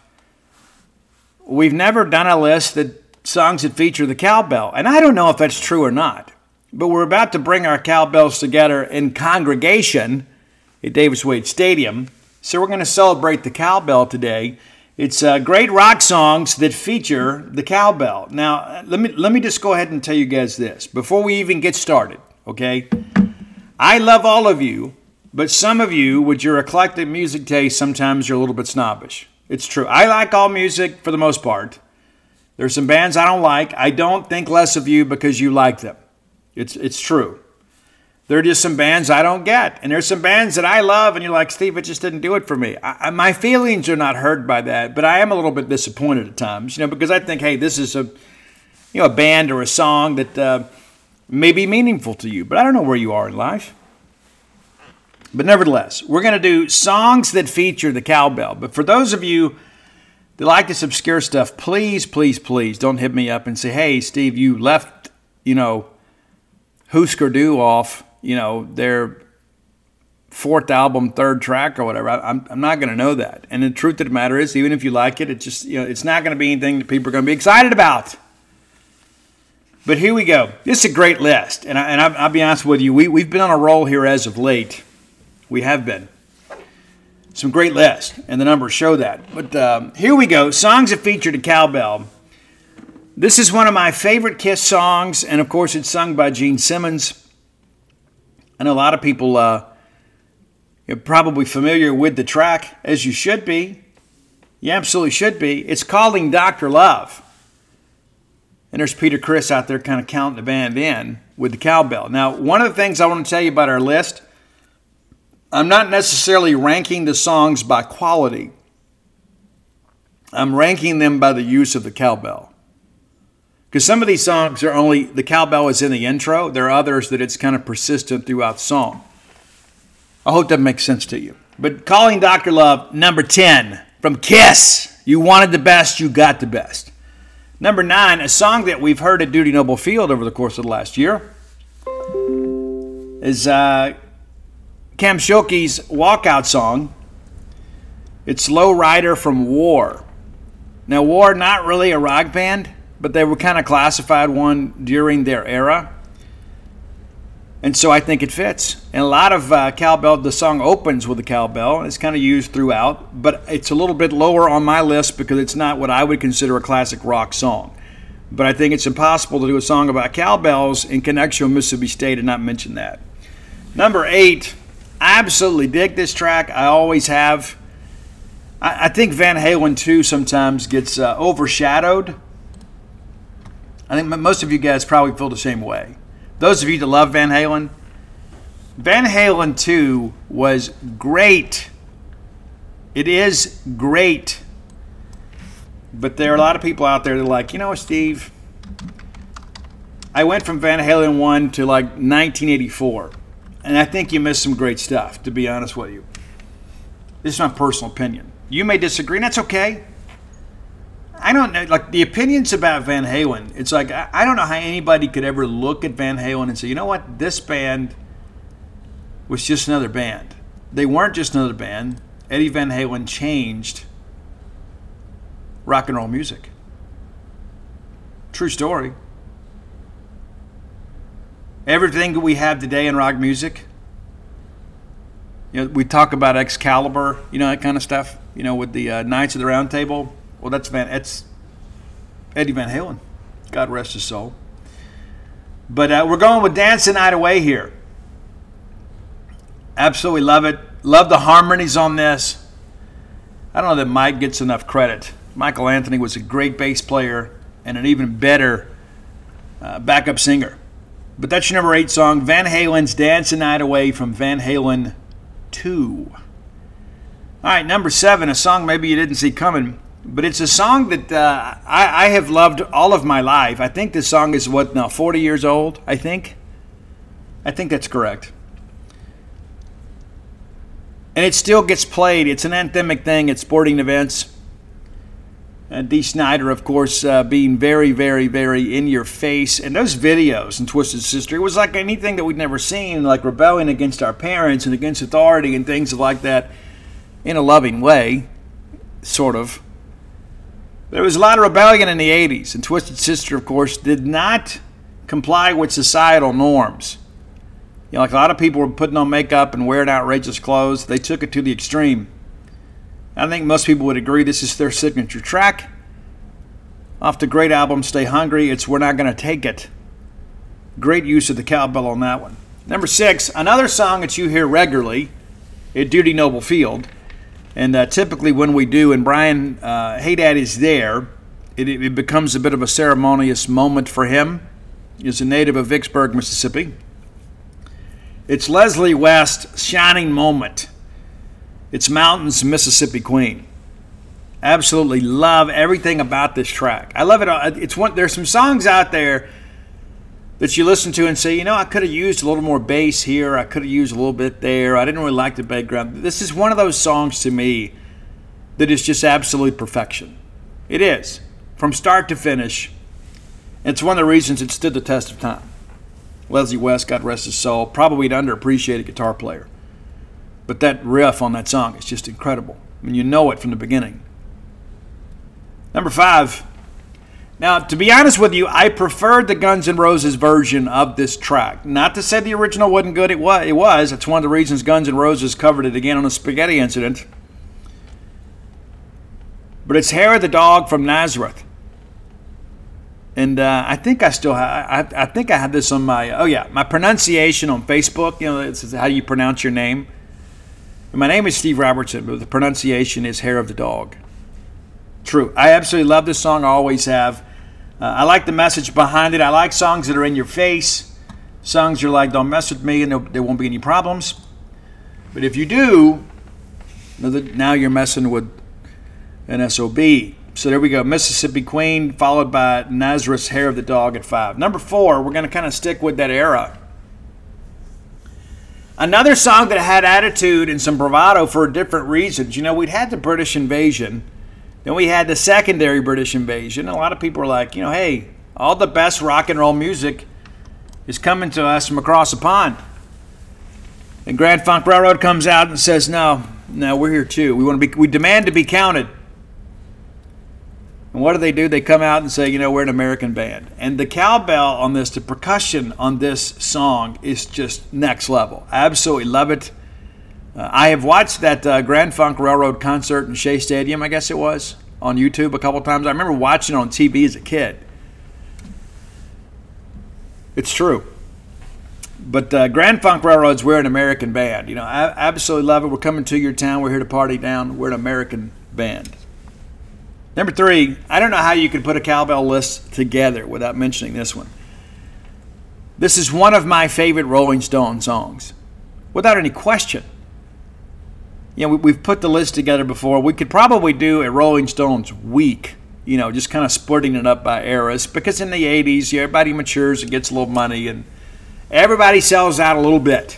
D: We've never done a list that songs that feature the cowbell. And I don't know if that's true or not. But we're about to bring our cowbells together in congregation at Davis Wade Stadium. So we're going to celebrate the cowbell today. It's uh, great rock songs that feature the cowbell. Now, let me let me just go ahead and tell you guys this before we even get started, okay? I love all of you, but some of you, with your eclectic music taste, sometimes you're a little bit snobbish. It's true. I like all music for the most part. There's some bands I don't like. I don't think less of you because you like them. It's it's true. There are just some bands I don't get. And there's some bands that I love, and you're like, Steve, it just didn't do it for me. I, I, my feelings are not hurt by that, but I am a little bit disappointed at times, you know, because I think, hey, this is a, you know, a band or a song that uh, may be meaningful to you, but I don't know where you are in life. But nevertheless, we're going to do songs that feature the cowbell. But for those of you that like this obscure stuff, please, please, please don't hit me up and say, hey, Steve, you left, you know, Husker Du off, you know, their fourth album, third track or whatever. I, I'm, I'm not going to know that. And the truth of the matter is, even if you like it, it just, you know, it's not going to be anything that people are going to be excited about. But here we go. This is a great list. And, I, and I'll, I'll be honest with you, we, we've been on a roll here as of late. We have been. Some great lists, and the numbers show that. But um, here we go. Songs that feature the cowbell. This is one of my favorite Kiss songs, and of course it's sung by Gene Simmons. I know a lot of people uh, are probably familiar with the track, as you should be. You absolutely should be. It's Calling Doctor Love. And there's Peter Criss out there kind of counting the band in with the cowbell. Now, one of the things I want to tell you about our list, I'm not necessarily ranking the songs by quality. I'm ranking them by the use of the cowbell. Because some of these songs are only, the cowbell is in the intro. There are others that it's kind of persistent throughout the song. I hope that makes sense to you. But Calling Doctor Love, number ten, from Kiss. You wanted the best, you got the best. Number nine, a song that we've heard at Dudy Noble Field over the course of the last year, is uh, Cam Schielke's walkout song. It's Low Rider from War. Now, War, not really a rock band, but they were kind of classified one during their era. And so I think it fits. And a lot of uh, cowbell, the song opens with a cowbell. It's kind of used throughout, but it's a little bit lower on my list because it's not what I would consider a classic rock song. But I think it's impossible to do a song about cowbells in connection with Mississippi State and not mention that. Number eight, I absolutely dig this track. I always have. I, I think Van Halen two sometimes gets uh, overshadowed. I think most of you guys probably feel the same way. Those of you that love Van Halen, Van Halen two was great It is great. But there are a lot of people out there that are like, you know, Steve, I went from Van Halen one to like nineteen eighty-four. And I think you missed some great stuff, to be honest with you. This is my personal opinion. You may disagree, and that's okay. I don't know, like the opinions about Van Halen, it's like, I don't know how anybody could ever look at Van Halen and say, you know what, this band was just another band. They weren't just another band. Eddie Van Halen changed rock and roll music. True story. Everything that we have today in rock music, you know, we talk about Excalibur, you know, that kind of stuff, you know, with the uh, Knights of the Round Table. Well, that's Van, that's Eddie Van Halen. God rest his soul. But uh, we're going with Dance the Night Away here. Absolutely love it. Love the harmonies on this. I don't know that Mike gets enough credit. Michael Anthony was a great bass player and an even better uh, backup singer. But that's your number eight song, Van Halen's Dance the Night Away from Van Halen two. All right, number seven, a song maybe you didn't see coming, but it's a song that uh, I, I have loved all of my life. I think this song is, what, now, forty years old, I think? I think that's correct. And it still gets played. It's an anthemic thing at sporting events. And Dee Snider, of course, uh, being very, very, very in your face. And those videos in Twisted Sister, it was like anything that we'd never seen, like rebelling against our parents and against authority and things like that in a loving way, sort of. There was a lot of rebellion in the eighties. And Twisted Sister, of course, did not comply with societal norms. You know, like a lot of people were putting on makeup and wearing outrageous clothes. They took it to the extreme. I think most people would agree this is their signature track. Off the great album, Stay Hungry, it's We're Not Gonna Take It. Great use of the cowbell on that one. Number six, another song that you hear regularly at Duty Noble Field. And uh, typically when we do, and Brian uh, Haydad is there, it, it becomes a bit of a ceremonious moment for him. He's a native of Vicksburg, Mississippi. It's Leslie West's Shining Moment. It's Mountains, Mississippi Queen. Absolutely love everything about this track. I love it. It's one. There's some songs out there that you listen to and say, you know, I could have used a little more bass here. I could have used a little bit there. I didn't really like the background. This is one of those songs to me that is just absolute perfection. It is. From start to finish. It's one of the reasons it stood the test of time. Leslie West, God rest his soul, probably an underappreciated guitar player. But that riff on that song is just incredible. I mean, you know it from the beginning. Number five. Now, to be honest with you, I preferred the Guns N' Roses version of this track. Not to say the original wasn't good. It was. It was. It's one of the reasons Guns N' Roses covered it again on a Spaghetti Incident. But it's Hair of the Dog from Nazareth. And uh, I think I still have, I, I think I have this on my, oh yeah, my pronunciation on Facebook. You know, it's how you pronounce your name. And my name is Steve Robertson, but the pronunciation is Hair of the Dog. True. I absolutely love this song. I always have. Uh, I like the message behind it. I like songs that are in your face. Songs you're like, don't mess with me and there won't be any problems. But if you do, now you're messing with an S O B. So there we go. Mississippi Queen, followed by Nazareth's Hair of the Dog at five. Number four, we're going to kind of stick with that era. Another song that had attitude and some bravado for different reasons. You know, we'd had the British invasion. Then we had the secondary British invasion. A lot of people were like, you know, hey, all the best rock and roll music is coming to us from across the pond. And Grand Funk Railroad comes out and says, no, no, we're here too. We want to be, we demand to be counted. And what do they do? They come out and say, you know, we're an American band. And the cowbell on this, the percussion on this song is just next level. I absolutely love it. Uh, I have watched that uh, Grand Funk Railroad concert in Shea Stadium, I guess it was, on YouTube a couple times. I remember watching it on T V as a kid. It's true. But uh, Grand Funk Railroad's We're an American Band. You know, I absolutely love it. We're coming to your town. We're here to party down. We're an American band. Number three, I don't know how you could put a cowbell list together without mentioning this one. This is one of my favorite Rolling Stone songs, without any question. you know, we, we've put the list together before. We could probably do a Rolling Stones week, you know, just kind of splitting it up by eras. Because in the eighties, yeah, everybody matures and gets a little money, and everybody sells out a little bit.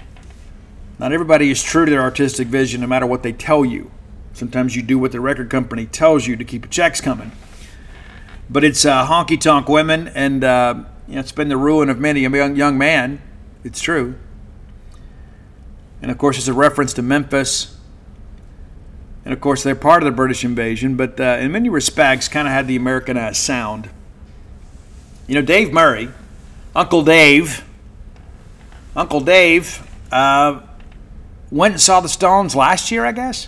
D: Not everybody is true to their artistic vision no matter what they tell you. Sometimes you do what the record company tells you to keep the checks coming. But it's uh, honky-tonk women, and uh, you know, it's been the ruin of many a young, young man. It's true. And, of course, it's a reference to Memphis. And, of course, they're part of the British invasion, but uh, in many respects kind of had the Americanized sound. You know, Dave Murray, Uncle Dave, Uncle Dave uh, went and saw the Stones last year, I guess.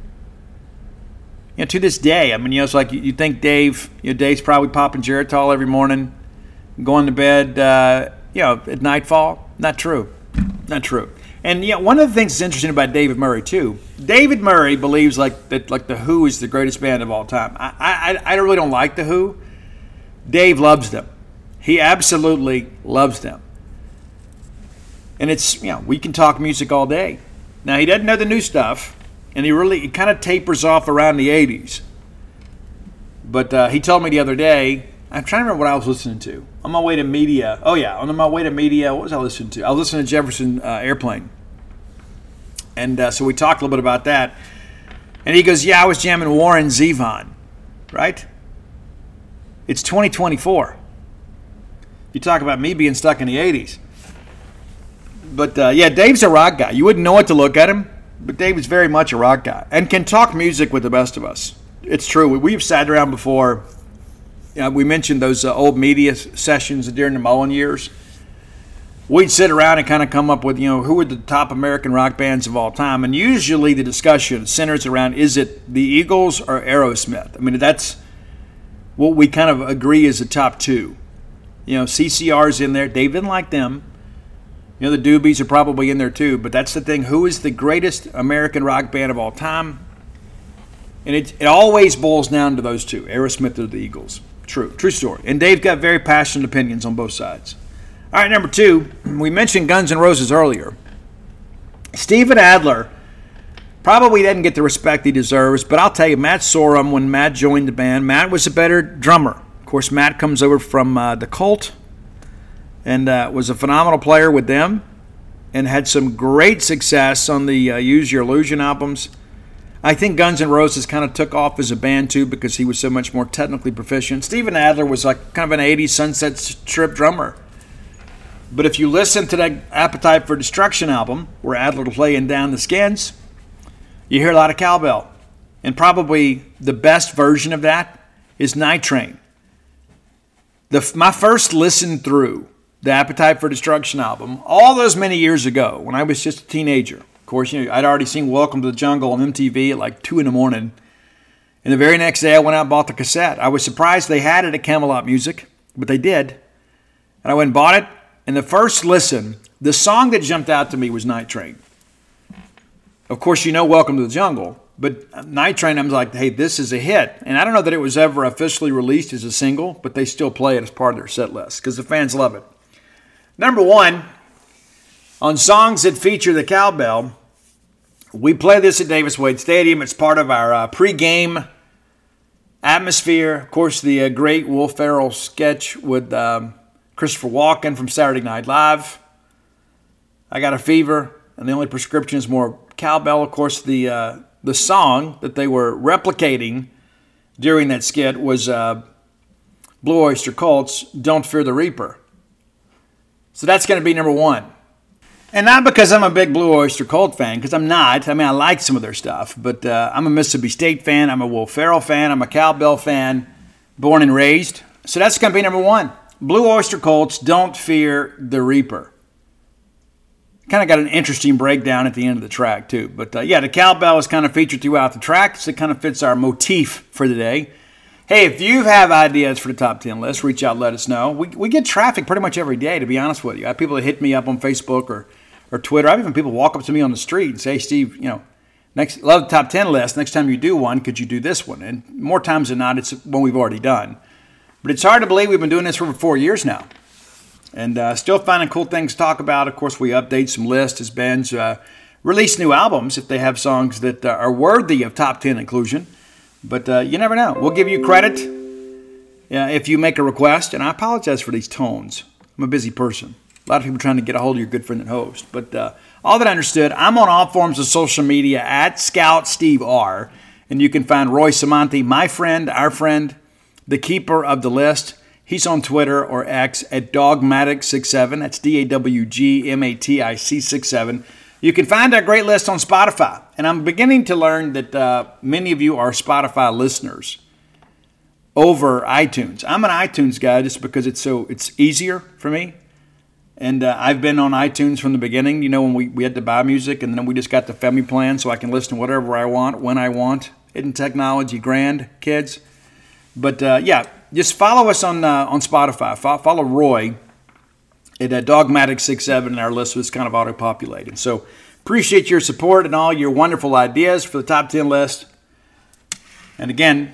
D: You know, to this day, I mean, you know, it's like you, you think Dave, you know, Dave's probably popping Geritol every morning, going to bed, uh, you know, at nightfall. Not true. Not true. And you know, one of the things that's interesting about David Murray too, David Murray believes like that, like the Who is the greatest band of all time. I, I, I really don't like the Who. Dave loves them. He absolutely loves them. And it's, you know, we can talk music all day. Now he doesn't know the new stuff, and he really he kind of tapers off around the eighties. But uh, he told me the other day, I'm trying to remember what I was listening to. On my way to media, oh yeah, on my way to media, what was I listening to? I was listening to Jefferson uh, Airplane. And uh, so we talked a little bit about that. And he goes, yeah, I was jamming Warren Zevon, right? It's twenty twenty-four. You talk about me being stuck in the eighties. But uh, yeah, Dave's a rock guy. You wouldn't know it to look at him, but Dave is very much a rock guy and can talk music with the best of us. It's true. We've sat around before. You know, we mentioned those uh, old media sessions during the Mullen years. We'd sit around and kind of come up with, you know, who are the top American rock bands of all time? And usually the discussion centers around, is it the Eagles or Aerosmith? I mean, that's what we kind of agree is the top two. You know, C C R's in there. Dave didn't like them. You know, the Doobies are probably in there too. But that's the thing. Who is the greatest American rock band of all time? And it, it always boils down to those two, Aerosmith or the Eagles. True. True story. And Dave got very passionate opinions on both sides. All right, number two, we mentioned Guns N' Roses earlier. Steven Adler probably didn't get the respect he deserves, but I'll tell you, Matt Sorum, when Matt joined the band, Matt was a better drummer. Of course, Matt comes over from uh, the Cult and uh, was a phenomenal player with them and had some great success on the uh, Use Your Illusion albums. I think Guns N' Roses kind of took off as a band, too, because he was so much more technically proficient. Steven Adler was like kind of an eighties Sunset Strip drummer. But if you listen to that Appetite for Destruction album, where Adler's laying down the skins, you hear a lot of cowbell. And probably the best version of that is Night Train. The, my first listen through the Appetite for Destruction album, all those many years ago, when I was just a teenager. Of course, you know, I'd already seen Welcome to the Jungle on M T V at like two in the morning. And the very next day, I went out and bought the cassette. I was surprised they had it at Camelot Music, but they did. And I went and bought it. And the first listen, the song that jumped out to me was Night Train. Of course, you know Welcome to the Jungle, but Night Train, I was like, hey, this is a hit. And I don't know that it was ever officially released as a single, but they still play it as part of their set list because the fans love it. Number one, on songs that feature the cowbell, we play this at Davis Wade Stadium. It's part of our uh, pregame atmosphere. Of course, the uh, great Will Ferrell sketch with um, Christopher Walken from Saturday Night Live. I Got a Fever, and the only prescription is more cowbell. Of course, the uh, the song that they were replicating during that skit was uh, Blue Oyster Cult's Don't Fear the Reaper. So that's going to be number one. And not because I'm a big Blue Oyster Cult fan, because I'm not. I mean, I like some of their stuff, but uh, I'm a Mississippi State fan. I'm a Will Ferrell fan. I'm a cowbell fan, born and raised. So that's going to be number one. Blue Oyster Cult's Don't Fear the Reaper. Kind of got an interesting breakdown at the end of the track, too. But, uh, yeah, the cowbell is kind of featured throughout the track, so it kind of fits our motif for the day. Hey, if you have ideas for the top ten list, reach out and let us know. We we get traffic pretty much every day, to be honest with you. I have people that hit me up on Facebook or, or Twitter. I have even people walk up to me on the street and say, hey, Steve, you know, next love the top ten list. Next time you do one, could you do this one? And more times than not, it's one we've already done. But it's hard to believe we've been doing this for over four years now. And uh, still finding cool things to talk about. Of course, we update some lists as Ben's uh, release new albums if they have songs that uh, are worthy of top ten inclusion. But uh, you never know. We'll give you credit uh, if you make a request. And I apologize for these tones. I'm a busy person. A lot of people trying to get a hold of your good friend and host. But uh, all that I understood, I'm on all forms of social media at Scout Steve R. And you can find Roy Samonte, my friend, our friend, the keeper of the list. He's on Twitter or X at Dogmatic sixty-seven. That's D A W G M A T I C sixty-seven. You can find our great list on Spotify. And I'm beginning to learn that uh, many of you are Spotify listeners over iTunes. I'm an iTunes guy just because it's so it's easier for me. And uh, I've been on iTunes from the beginning, you know, when we, we had to buy music, and then we just got the family plan so I can listen to whatever I want, when I want. Isn't technology grand, kids? But, uh, yeah, just follow us on uh, on Spotify. Fo- follow Roy at uh, Dogmatic sixty-seven, and our list was kind of auto-populated. So appreciate your support and all your wonderful ideas for the top ten list. And again,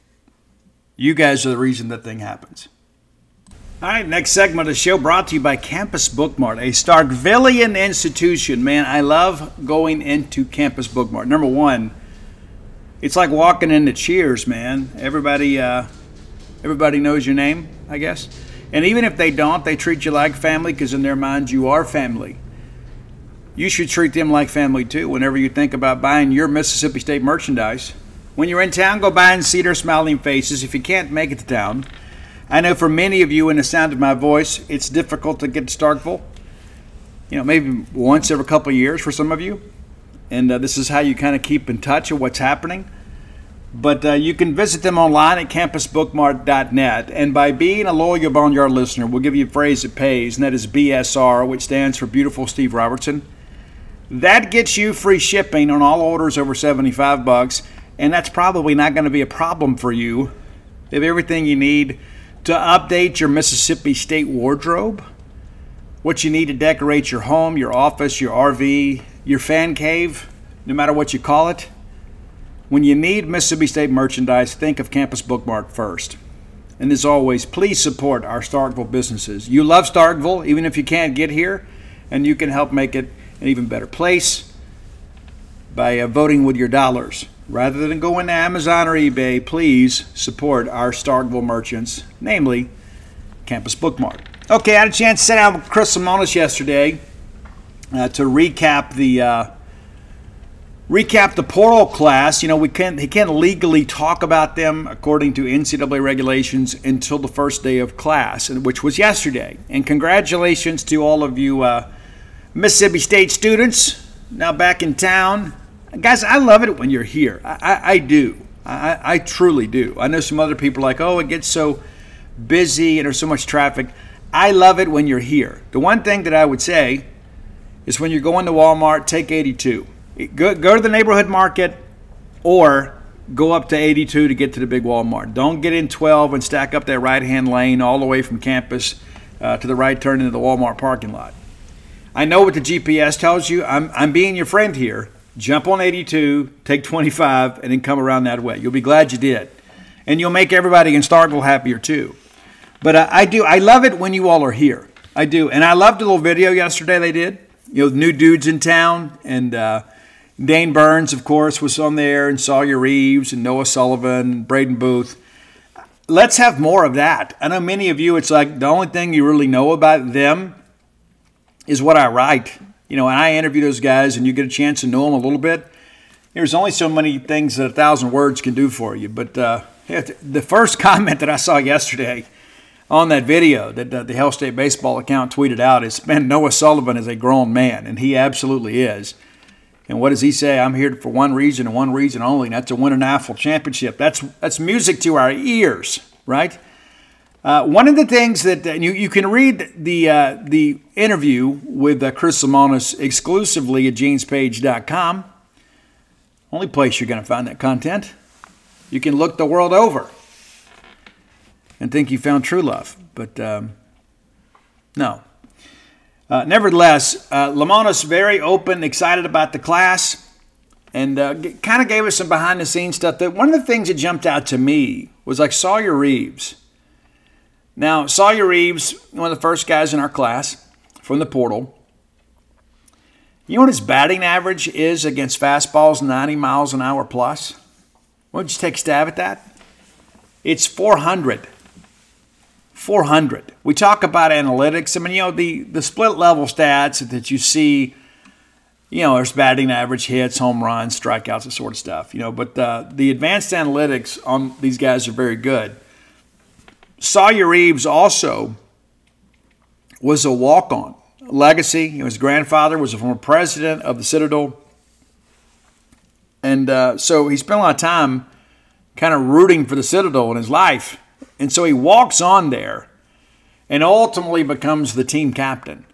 D: you guys are the reason that thing happens. All right, next segment of the show brought to you by Campus Bookmart, a Starkvillian institution. Man, I love going into Campus Bookmart. Number one, it's like walking into Cheers, man. Everybody, uh, everybody knows your name, I guess. And even if they don't, they treat you like family because in their minds you are family. You should treat them like family too whenever you think about buying your Mississippi State merchandise. When you're in town, go by and see their smiling faces. If you can't make it to town, I know for many of you in the sound of my voice, it's difficult to get to Starkville. You know, maybe once every couple of years for some of you. And uh, this is how you kind of keep in touch with what's happening. But uh, you can visit them online at campus bookmart dot net. And by being a loyal Boneyard listener, we'll give you a phrase that pays, and that is B S R, which stands for Beautiful Steve Robertson. That gets you free shipping on all orders over seventy-five bucks, and that's probably not going to be a problem for you. They have everything you need to update your Mississippi State wardrobe, what you need to decorate your home, your office, your R V, your fan cave, no matter what you call it. When you need Mississippi State merchandise, think of Campus Bookmart first. And as always, please support our Starkville businesses. You love Starkville, even if you can't get here, and you can help make it an even better place by uh, voting with your dollars. Rather than going to Amazon or eBay, please support our Starkville merchants, namely Campus Bookmart. Okay, I had a chance to sit down with Chris Lemonis yesterday uh, to recap the uh, recap the portal class. You know, we can't he can't legally talk about them according to N C double A regulations until the first day of class, which was yesterday. And congratulations to all of you uh, Mississippi State students now back in town. Guys, I love it when you're here. I, I, I do. I, I truly do. I know some other people are like, oh, it gets so busy and there's so much traffic. I love it when you're here. The one thing that I would say is when you're going to Walmart, take eighty-two. Go, go to the neighborhood market or go up to eighty-two to get to the big Walmart. Don't get in twelve and stack up that right-hand lane all the way from campus uh, to the right turn into the Walmart parking lot. I know what the G P S tells you. I'm, I'm being your friend here. Jump on eighty-two, take twenty-five, and then come around that way. You'll be glad you did. And you'll make everybody in Starkville happier too. But uh, I do. I love it when you all are here. I do. And I loved the little video yesterday they did. You know, new dudes in town. And uh, Dane Burns, of course, was on there. And Sawyer Reeves and Noah Sullivan, Braden Booth. Let's have more of that. I know many of you, it's like the only thing you really know about them is what I write. You know, and I interview those guys and you get a chance to know them a little bit. There's only so many things that a thousand words can do for you. But uh, the first comment that I saw yesterday on that video that uh, the Hell State Baseball account tweeted out is, man, Noah Sullivan is a grown man, and he absolutely is. And what does he say? I'm here for one reason and one reason only, and that's to win a national championship. That's that's music to our ears, right? Uh, one of the things that uh, you you can read the uh, the interview with uh, Chris Lemonis exclusively at jeans page dot com. Only place you're going to find that content. You can look the world over and think you found true love, but um, no. Uh, nevertheless, uh, Lemonis very open, excited about the class, and uh, g- kind of gave us some behind-the-scenes stuff. That one of the things that jumped out to me was like Sawyer Reeves. Now, Sawyer Reeves, one of the first guys in our class from the portal, You know what his batting average is against fastballs ninety miles an hour plus? Why don't you take a stab at that? It's four hundred. four hundred. We talk about analytics. I mean, you know, the, the split level stats that you see, you know, there's batting average, hits, home runs, strikeouts, that sort of stuff, you know, but uh, the advanced analytics on these guys are very good. Sawyer Reeves also was a walk-on. Legacy. You know, his grandfather was a former president of the Citadel. And uh, so he spent a lot of time kind of rooting for the Citadel in his life. And so he walks on there and ultimately becomes the team captain.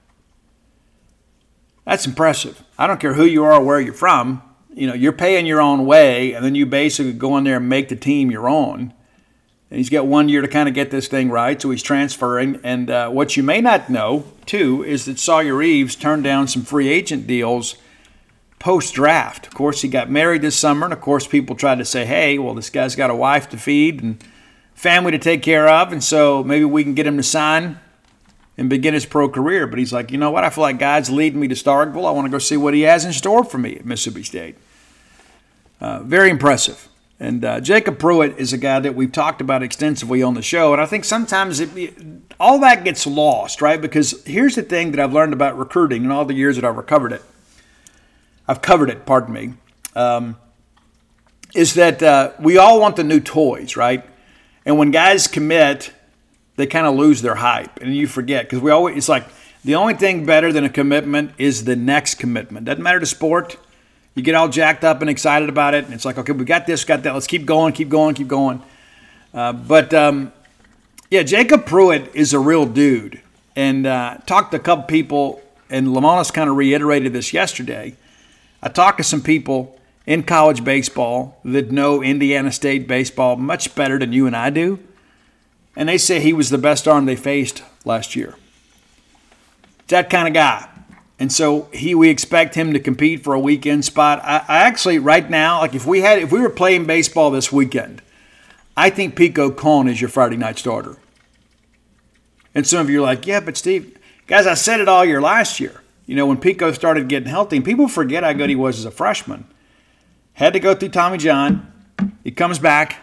D: That's impressive. I don't care who you are or where you're from. You know, you're paying your own way, and then you basically go in there and make the team your own. And he's got one year to kind of get this thing right, so he's transferring. And uh, what you may not know, too, is that Sawyer Reeves turned down some free agent deals post-draft. Of course, he got married this summer, and of course people tried to say, hey, well, this guy's got a wife to feed and family to take care of, and so maybe we can get him to sign and begin his pro career. But he's like, you know what? I feel like God's leading me to Starkville. I want to go see what he has in store for me at Mississippi State. Uh, very impressive. And uh, Jacob Pruitt is a guy that we've talked about extensively on the show, and I think sometimes it, all that gets lost, right? Because here's the thing that I've learned about recruiting in all the years that I've covered it. I've covered it, pardon me, um, is that uh, we all want the new toys, right? And when guys commit, they kind of lose their hype, and you forget, because we always, it's like the only thing better than a commitment is the next commitment. Doesn't matter to sport. You get all jacked up and excited about it, and it's like, okay, we got this, got that. Let's keep going, keep going, keep going. Uh, but, um, yeah, Jacob Pruitt is a real dude. And uh, talked to a couple people, and Lamonis kind of reiterated this yesterday. I talked to some people in college baseball that know Indiana State baseball much better than you and I do, and they say he was the best arm they faced last year. It's that kind of guy. And so he, we expect him to compete for a weekend spot. I, I actually, right now, like if we had, if we were playing baseball this weekend, I think Pico Cohn is your Friday night starter. And some of you are like, yeah, but Steve, guys, I said it all year last year. You know, when Pico started getting healthy, and people forget how good he was as a freshman. Had to go through Tommy John. He comes back.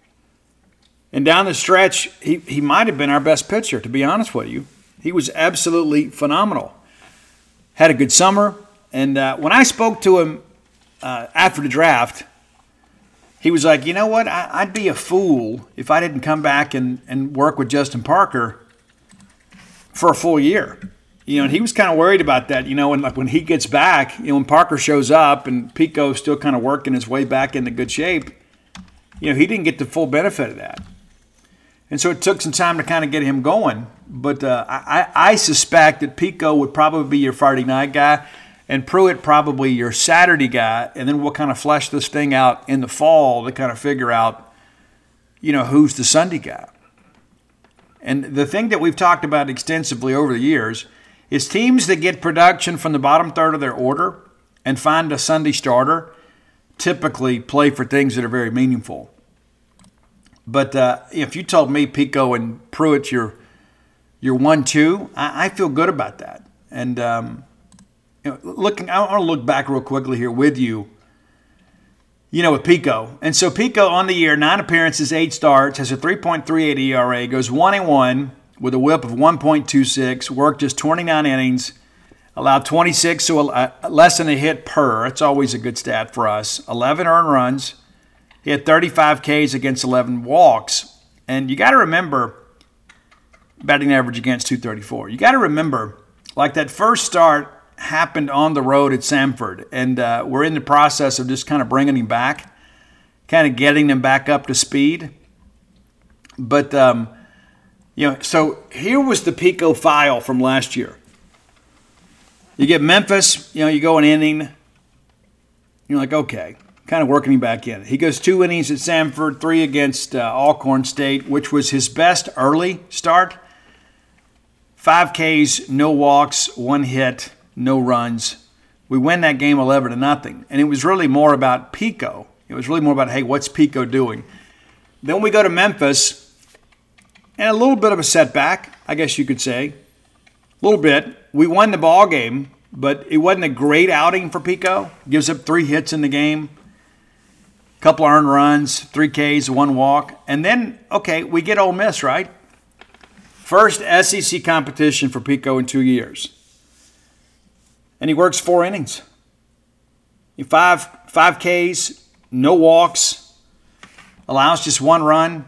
D: And down the stretch, he, he might have been our best pitcher, to be honest with you. He was absolutely phenomenal. Had a good summer, and uh, when I spoke to him uh, after the draft, he was like, you know what, I, I'd be a fool if I didn't come back and, and work with Justin Parker for a full year. You know, and he was kind of worried about that, you know, and like when he gets back, you know, when Parker shows up and Pico's still kind of working his way back into good shape, you know, he didn't get the full benefit of that. And so it took some time to kind of get him going. But uh, I, I suspect that Pico would probably be your Friday night guy and Pruitt probably your Saturday guy. And then we'll kind of flesh this thing out in the fall to kind of figure out, you know, who's the Sunday guy. And the thing that we've talked about extensively over the years is teams that get production from the bottom third of their order and find a Sunday starter typically play for things that are very meaningful. But uh, if you told me Pico and Pruitt, you're you're one two, I, I feel good about that. And um, you know, looking, I want to look back real quickly here with you. You know, with Pico, and so Pico on the year, nine appearances, eight starts, has a three point three eight E R A, goes one and one with a WHIP of one point two six, worked just twenty-nine innings, allowed twenty-six, so a, less than a hit per. That's always a good stat for us. eleven earned runs. He had thirty-five Ks against eleven walks. And you got to remember, batting average against two thirty-four. You got to remember, like that first start happened on the road at Samford. And uh, we're in the process of just kind of bringing him back, kind of getting him back up to speed. But, um, you know, so here was the Pico file from last year. You get Memphis, you know, you go an inning. You're like, okay. Kind of working him back in. He goes two innings at Samford, three against uh, Alcorn State, which was his best early start. Five Ks, no walks, one hit, no runs. We win that game eleven to nothing. And it was really more about Pico. It was really more about, hey, what's Pico doing? Then we go to Memphis, and a little bit of a setback, I guess you could say. A little bit. We won the ball game, but it wasn't a great outing for Pico. Gives up three hits in the game, a couple earned runs, three Ks, one walk. And then, okay, we get Ole Miss, right? First S E C competition for Pico in two years. And he works four innings. Five, five Ks, no walks, allows just one run.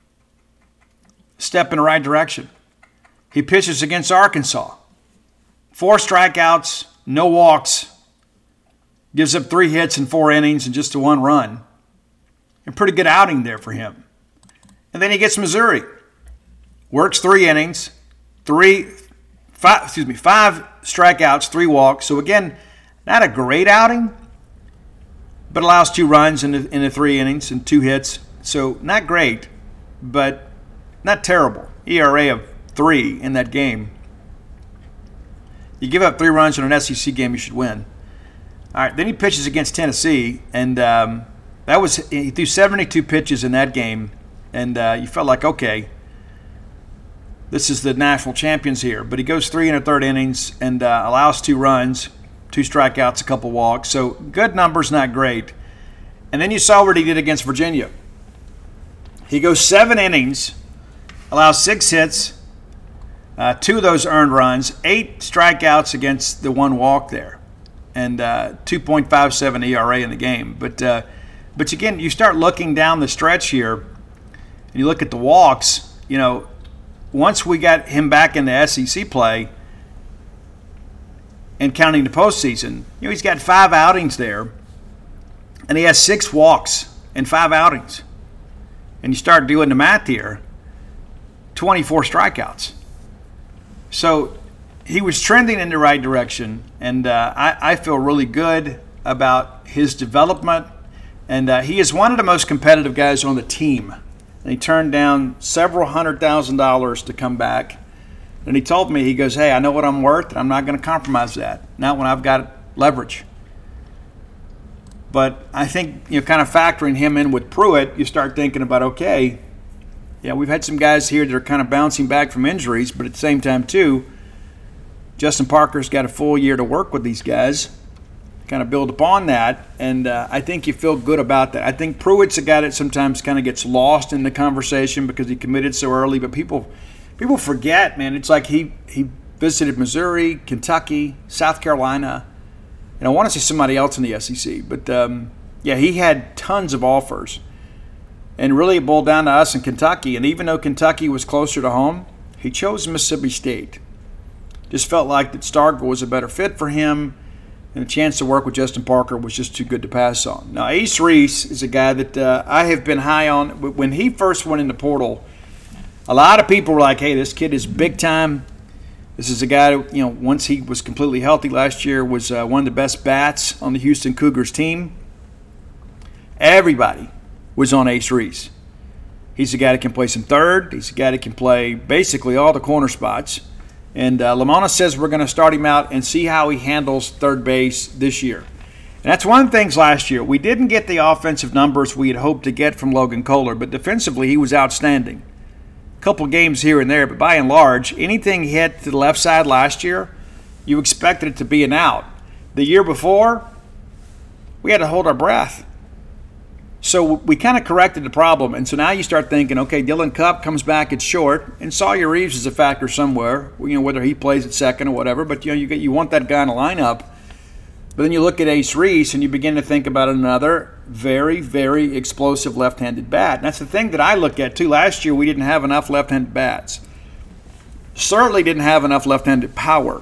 D: Step in the right direction. He pitches against Arkansas. Four strikeouts, no walks. Gives up three hits in four innings and just a one run. A pretty good outing there for him. And then he gets Missouri. Works three innings, three, five, excuse me, five strikeouts, three walks. So again, not a great outing, but allows two runs in the, in the three innings and two hits. So not great, but not terrible. E R A of three in that game. You give up three runs in an S E C game, you should win. All right, then he pitches against Tennessee, and um, that was he threw seventy-two pitches in that game, and uh, you felt like, okay, this is the national champions here. But he goes three and a third innings and uh, allows two runs, two strikeouts, a couple walks. So good numbers, not great. And then you saw what he did against Virginia. He goes seven innings, allows six hits, uh, two of those earned runs, eight strikeouts against the one walk there, and uh, two point five seven E R A in the game. But, uh, but again, you start looking down the stretch here, and you look at the walks, you know, once we got him back in the S E C play and counting the postseason, you know, he's got five outings there, and he has six walks in five outings. And you start doing the math here, twenty-four strikeouts. So he was trending in the right direction, and uh, I, I feel really good about his development. And uh, he is one of the most competitive guys on the team. And he turned down several hundred thousand dollars to come back. And he told me, he goes, hey, I know what I'm worth, and I'm not going to compromise that. Not when I've got leverage. But I think, you know, kind of factoring him in with Pruitt, you start thinking about, okay, yeah, we've had some guys here that are kind of bouncing back from injuries, but at the same time, too, Justin Parker's got a full year to work with these guys, kind of build upon that, and uh, I think you feel good about that. I think Pruitt's a guy that sometimes kind of gets lost in the conversation because he committed so early, but people people forget, man. It's like he, he visited Missouri, Kentucky, South Carolina, and I want to see somebody else in the S E C. But, um, yeah, he had tons of offers, and really it boiled down to us in Kentucky, and even though Kentucky was closer to home, he chose Mississippi State. Just felt like that Starkville was a better fit for him, and the chance to work with Justin Parker was just too good to pass on. Now, Ace Reese is a guy that uh, I have been high on. When he first went in the portal, a lot of people were like, hey, this kid is big time. This is a guy that, you know, once he was completely healthy last year, was uh, one of the best bats on the Houston Cougars team. Everybody was on Ace Reese. He's a guy that can play some third. He's a guy that can play basically all the corner spots. And uh, Lamona says we're going to start him out and see how he handles third base this year. And that's one of the things last year. We didn't get the offensive numbers we had hoped to get from Logan Kohler, but defensively he was outstanding. A couple games here and there, but by and large, anything he hit to the left side last year, you expected it to be an out. The year before, we had to hold our breath. So we kind of corrected the problem, and so now you start thinking, okay, Dylan Cupp comes back at short, and Sawyer Reeves is a factor somewhere, you know, whether he plays at second or whatever, but you know, you get you want that guy in the lineup. But then you look at Ace Reese, and you begin to think about another very, very explosive left-handed bat. And that's the thing that I look at, too. Last year we didn't have enough left-handed bats. Certainly didn't have enough left-handed power.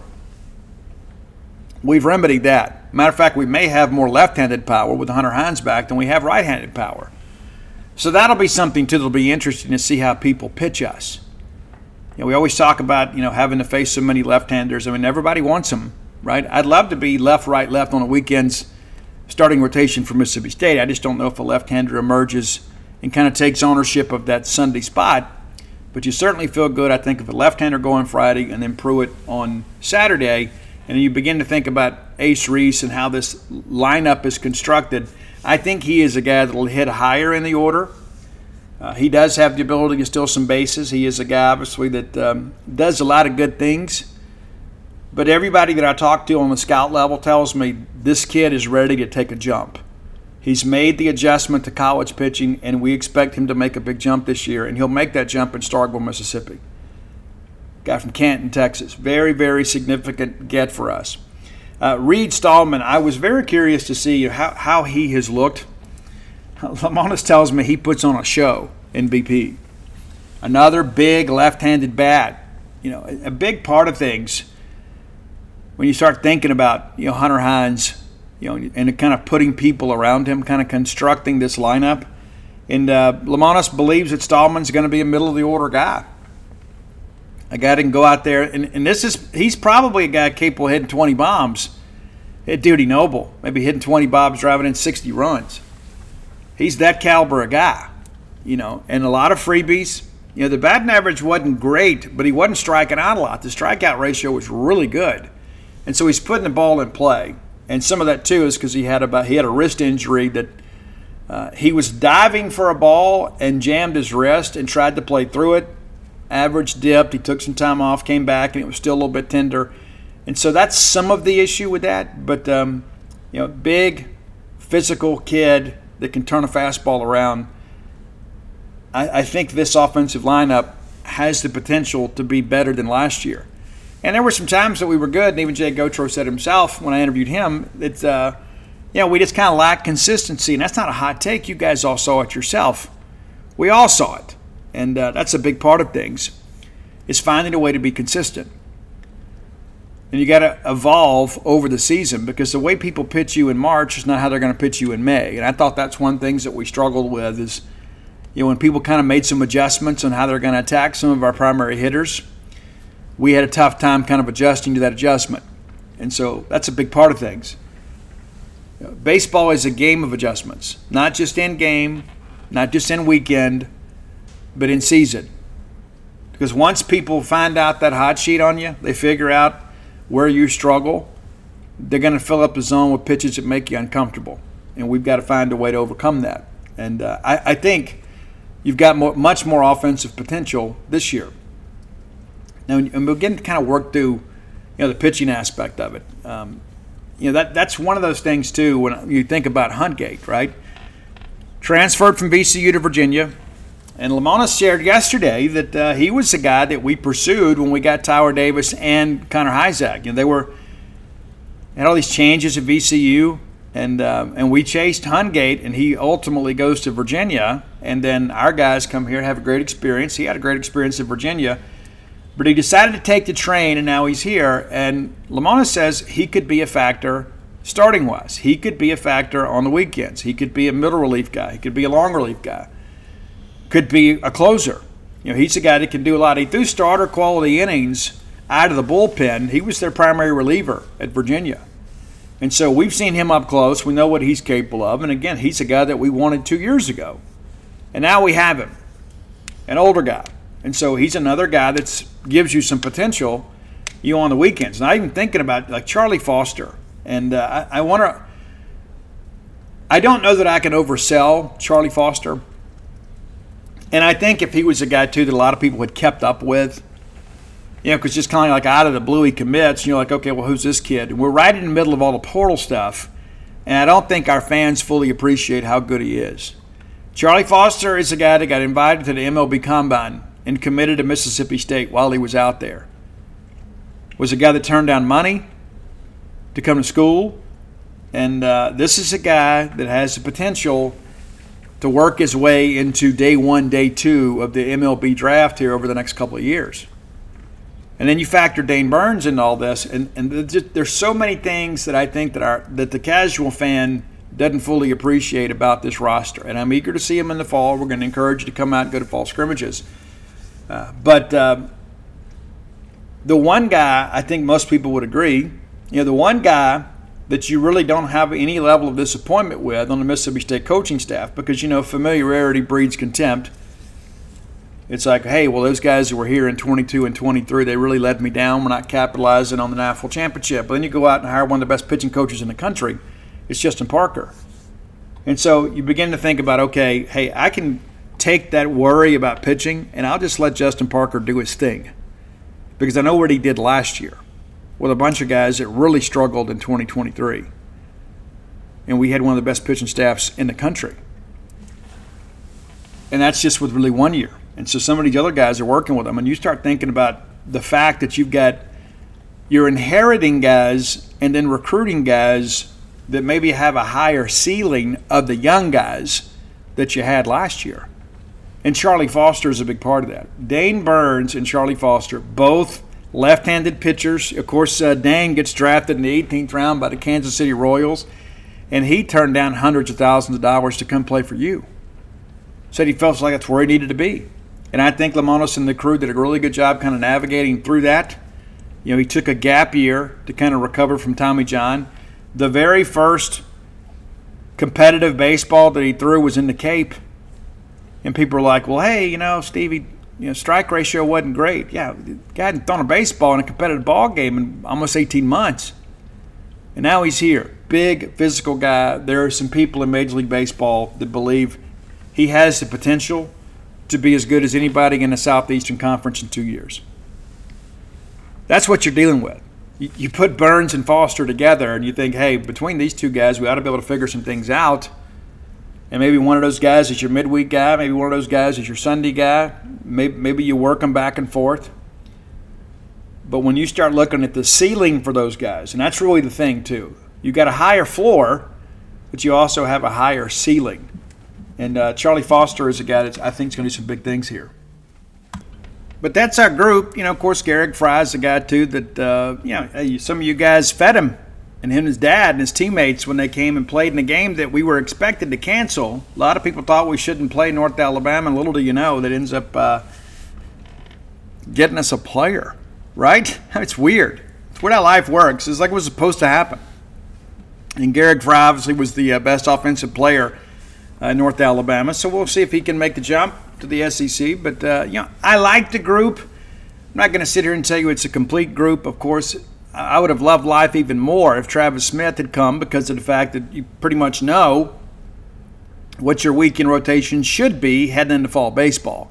D: We've remedied that. Matter of fact, we may have more left-handed power with Hunter Hines back than we have right-handed power. So that'll be something, too, that'll be interesting to see how people pitch us. You know, we always talk about, you know, having to face so many left-handers. I mean, everybody wants them, right? I'd love to be left, right, left on the weekends starting rotation for Mississippi State. I just don't know if a left-hander emerges and kind of takes ownership of that Sunday spot. But you certainly feel good, I think, of a left-hander going Friday and then Pruitt on Saturday. And then you begin to think about Ace Reese and how this lineup is constructed. I think he is a guy that will hit higher in the order. Uh, he does have the ability to steal some bases. He is a guy, obviously, that um, does a lot of good things. But everybody that I talk to on the scout level tells me this kid is ready to take a jump. He's made the adjustment to college pitching, and we expect him to make a big jump this year, and he'll make that jump in Starkville, Mississippi. Guy from Canton, Texas. Very, very significant get for us. Uh, Reed Stallman, I was very curious to see how, how he has looked. Lamonis tells me he puts on a show in B P. Another big left-handed bat. You know, a, a big part of things when you start thinking about, you know, Hunter Hines, you know, and kind of putting people around him, kind of constructing this lineup. And uh, Lamonis believes that Stallman's going to be a middle-of-the-order guy. A guy that can go out there, and, and this is, he's probably a guy capable of hitting twenty bombs at Duty Noble, maybe hitting twenty bombs, driving in sixty runs. He's that caliber of guy, you know, and a lot of freebies. You know, the batting average wasn't great, but he wasn't striking out a lot. The strikeout ratio was really good. And so he's putting the ball in play. And some of that, too, is because he had about he had a wrist injury that uh, he was diving for a ball and jammed his wrist and tried to play through it. Average dipped. He took some time off, came back, and it was still a little bit tender. And so that's some of the issue with that. But, um, you know, big, physical kid that can turn a fastball around. I, I think this offensive lineup has the potential to be better than last year. And there were some times that we were good, and even Jay Gautreaux said himself when I interviewed him that, uh, you know, we just kind of lacked consistency. And that's not a hot take. You guys all saw it yourself. We all saw it. And uh, that's a big part of things, is finding a way to be consistent. And you got to evolve over the season, because the way people pitch you in March is not how they're going to pitch you in May. And I thought that's one of the things that we struggled with is, you know, when people kind of made some adjustments on how they're going to attack some of our primary hitters, we had a tough time kind of adjusting to that adjustment. And so that's a big part of things. You know, baseball is a game of adjustments, not just in game, not just in weekend, but in season. Because once people find out that hot sheet on you, they figure out where you struggle, they're going to fill up the zone with pitches that make you uncomfortable. And we've got to find a way to overcome that. And uh, I, I think you've got more, much more offensive potential this year. Now, and we're getting to kind of work through, you know, the pitching aspect of it. Um, you know, that that's one of those things, too, when you think about Huntgate, right? Transferred from V C U to Virginia. And Lamonis shared yesterday that uh, he was the guy that we pursued when we got Tyler Davis and Connor Hyzak. You know, they were had all these changes at V C U, and uh, and we chased Huntgate, and he ultimately goes to Virginia. And then our guys come here and have a great experience. He had a great experience in Virginia. But he decided to take the train, and now he's here. And Lamonis says he could be a factor starting-wise. He could be a factor on the weekends. He could be a middle relief guy. He could be a long relief guy. Could be a closer. You know, he's a guy that can do a lot. He threw starter quality innings out of the bullpen. He was their primary reliever at Virginia. And so we've seen him up close. We know what he's capable of. And again, he's a guy that we wanted two years ago. And now we have him, an older guy. And so he's another guy that gives you some potential, you know, on the weekends. Not even thinking about like Charlie Foster. And uh, I, I want to – I don't know that I can oversell Charlie Foster. And I think if he was a guy, too, that a lot of people had kept up with, you know, because just kind of like out of the blue he commits, and you're like, okay, well, who's this kid? And we're right in the middle of all the portal stuff, and I don't think our fans fully appreciate how good he is. Charlie Foster is a guy that got invited to the M L B Combine and committed to Mississippi State while he was out there. Was a guy that turned down money to come to school, and uh, this is a guy that has the potential to work his way into day one, day two of the M L B draft here over the next couple of years. And then you factor Dane Burns into all this, and, and there's so many things that I think that our that the casual fan doesn't fully appreciate about this roster. And I'm eager to see him in the fall. We're going to encourage you to come out and go to fall scrimmages. Uh, but uh, the one guy, I think most people would agree, you know, the one guy that you really don't have any level of disappointment with on the Mississippi State coaching staff, because, you know, familiarity breeds contempt. It's like, hey, well, those guys who were here in twenty-two and twenty-three, they really let me down. We're not capitalizing on the national championship. But then you go out and hire one of the best pitching coaches in the country. It's Justin Parker. And so you begin to think about, okay, hey, I can take that worry about pitching, and I'll just let Justin Parker do his thing, because I know what he did last year. with a bunch of guys that really struggled in twenty twenty-three. And we had one of the best pitching staffs in the country. And that's just with really one year. And so some of these other guys are working with them. And you start thinking about the fact that you've got, you're inheriting guys and then recruiting guys that maybe have a higher ceiling of the young guys that you had last year. And Charlie Foster is a big part of that. Dane Burns and Charlie Foster, both left-handed pitchers. Of course, uh, Dane gets drafted in the eighteenth round by the Kansas City Royals, and he turned down hundreds of thousands of dollars to come play for you. Said he felt like that's where he needed to be. And I think Lemonis and the crew did a really good job kind of navigating through that. You know, he took a gap year to kind of recover from Tommy John. The very first competitive baseball that he threw was in the Cape. And people were like, well, hey, you know, Stevie, you know, strike ratio wasn't great. Yeah, the guy hadn't thrown a baseball in a competitive ball game in almost eighteen months. And now he's here. Big, physical guy. There are some people in Major League Baseball that believe he has the potential to be as good as anybody in the Southeastern Conference in two years. That's what you're dealing with. You, you put Burns and Foster together and you think, hey, between these two guys, we ought to be able to figure some things out. And maybe one of those guys is your midweek guy. Maybe one of those guys is your Sunday guy. Maybe, maybe you work them back and forth. But when you start looking at the ceiling for those guys, and that's really the thing too, you've got a higher floor, but you also have a higher ceiling. And uh, Charlie Foster is a guy that I think is going to do some big things here. But that's our group. You know, of course, Garrick Fry is a guy too that, uh, you know, hey, some of you guys fed him, and him and his dad and his teammates when they came and played in a game that we were expected to cancel. A lot of people thought we shouldn't play North Alabama, and little do you know that ends up uh, getting us a player, right? It's weird. It's weird how life works. It's like it was supposed to happen. And Garrick Fry obviously was the uh, best offensive player uh, in North Alabama, so we'll see if he can make the jump to the S E C. But, uh, you know, I like the group. I'm not going to sit here and tell you it's a complete group. Of course, I would have loved life even more if Travis Smith had come because of the fact that you pretty much know what your weekend rotation should be heading into fall baseball.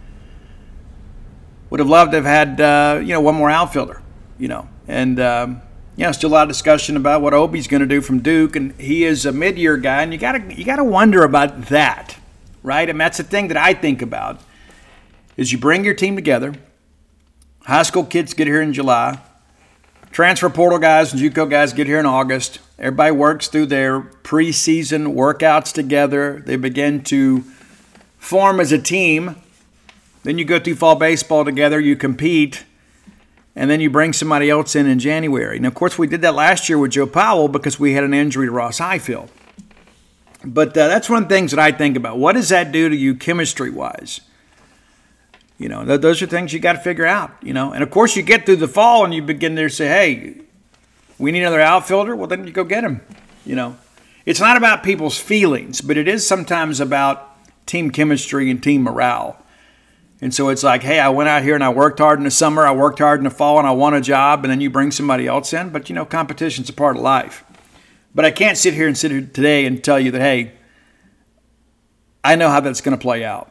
D: Would have loved to have had, uh, you know, one more outfielder, you know. And, um, you know, still a lot of discussion about what Obi's going to do from Duke. And he is a mid-year guy, and you got to you got to wonder about that, right? And that's the thing that I think about is you bring your team together. High school kids get here in July. Transfer portal guys and JUCO guys get here in August. Everybody works through their preseason workouts together. They begin to form as a team. Then you go through fall baseball together. You compete. And then you bring somebody else in in January. And, of course, we did that last year with Joe Powell because we had an injury to Ross Highfield. But uh, that's one of the things that I think about. What does that do to you chemistry-wise? You know, th- those are things you got to figure out, you know. And, of course, you get through the fall and you begin to say, hey, we need another outfielder. Well, then you go get him, you know. It's not about people's feelings, but it is sometimes about team chemistry and team morale. And so it's like, hey, I went out here and I worked hard in the summer, I worked hard in the fall, and I won a job, and then you bring somebody else in. But, you know, competition's a part of life. But I can't sit here and sit here today and tell you that, hey, I know how that's going to play out.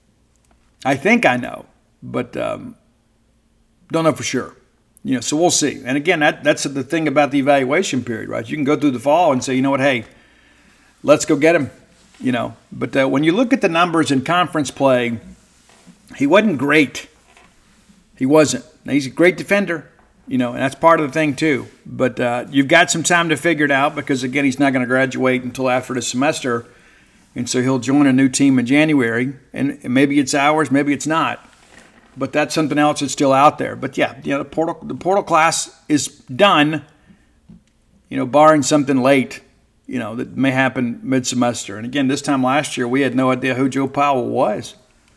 D: I think I know, but um, don't know for sure. You know, so we'll see. And again, that that's the thing about the evaluation period, right? You can go through the fall and say, you know what, hey, let's go get him. You know, but uh, when you look at the numbers in conference play, he wasn't great. He wasn't. Now, he's a great defender, you know, and that's part of the thing too. But uh, you've got some time to figure it out because, again, he's not going to graduate until after the semester. And so he'll join a new team in January, and maybe it's ours, maybe it's not. But that's something else that's still out there. But, yeah, you know, the portal, the portal class is done, you know, barring something late, you know, that may happen mid-semester. And, again, this time last year we had no idea who Joe Powell was.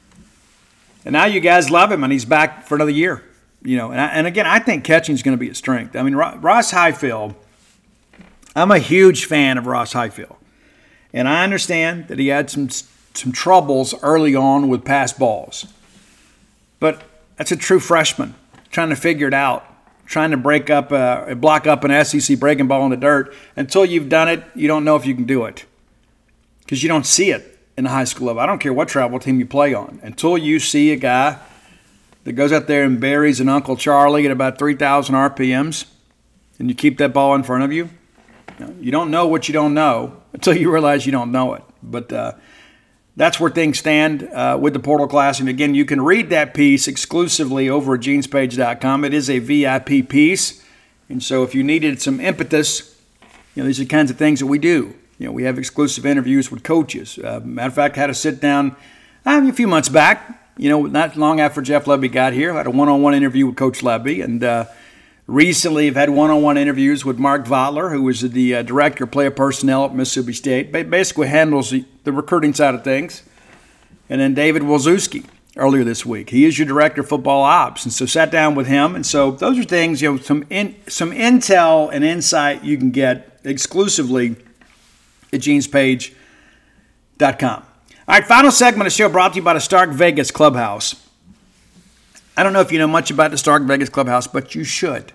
D: And now you guys love him, and he's back for another year. You know, and, I, and again, I think catching is going to be a strength. I mean, Ross Highfield, I'm a huge fan of Ross Highfield. And I understand that he had some some troubles early on with pass balls. But that's a true freshman trying to figure it out, trying to break up, a, block up an S E C breaking ball in the dirt. Until you've done it, you don't know if you can do it because you don't see it in the high school level. I don't care what travel team you play on. Until you see a guy that goes out there and buries an Uncle Charlie at about three thousand R P Ms and you keep that ball in front of you, you know, you don't know what you don't know until you realize you don't know it. But uh, that's where things stand uh, with the portal class. And again, you can read that piece exclusively over at jeans page dot com. It is a V I P piece. And so if you needed some impetus, you know, these are the kinds of things that we do. You know, we have exclusive interviews with coaches. Uh, matter of fact, I had a sit down uh, a few months back, you know, not long after Jeff Lebby got here. I had a one-on-one interview with Coach Lebby. And uh, recently I've had one-on-one interviews with Mark Vatler, who was the uh, director of player personnel at Mississippi State. Basically handles the, the recruiting side of things. And then David Wolzewski earlier this week. He is your director of football ops. And so sat down with him. And so those are things, you know, some in, some intel and insight you can get exclusively at jeans page dot com. All right, final segment of the show brought to you by the Stark Vegas Clubhouse. I don't know if you know much about the Stark Vegas Clubhouse, but you should.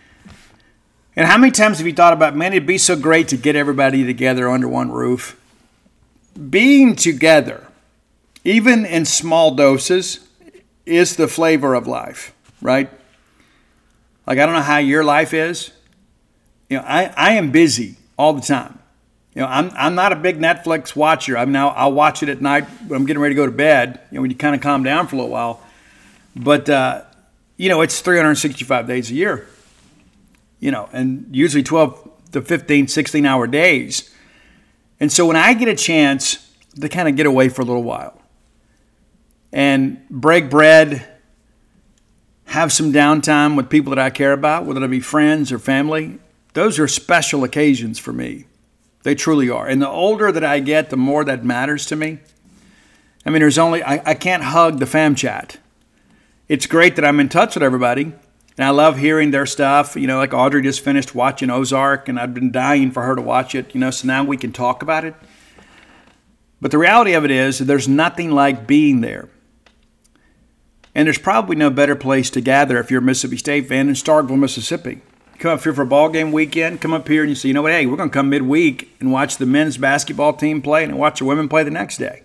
D: And how many times have you thought about, man, it'd be so great to get everybody together under one roof? Being together, even in small doses, is the flavor of life, right? Like, I don't know how your life is. You know, I, I am busy all the time. You know, I'm I'm not a big Netflix watcher. I'm now I'll watch it at night when I'm getting ready to go to bed. You know, when you kind of calm down for a little while. But uh, you know, it's three hundred sixty-five days a year. You know, and usually twelve to fifteen, sixteen hour days. And so when I get a chance to kind of get away for a little while and break bread, have some downtime with people that I care about, whether it be friends or family, those are special occasions for me. They truly are. And the older that I get, the more that matters to me. I mean, there's only, I, I can't hug the fam chat. It's great that I'm in touch with everybody. And I love hearing their stuff. You know, like Audrey just finished watching Ozark, and I've been dying for her to watch it, you know, so now we can talk about it. But the reality of it is, there's nothing like being there. And there's probably no better place to gather if you're a Mississippi State fan than Starkville, Mississippi. Come up here for a ball game weekend, come up here and you say, you know what, hey, we're going to come midweek and watch the men's basketball team play and watch the women play the next day.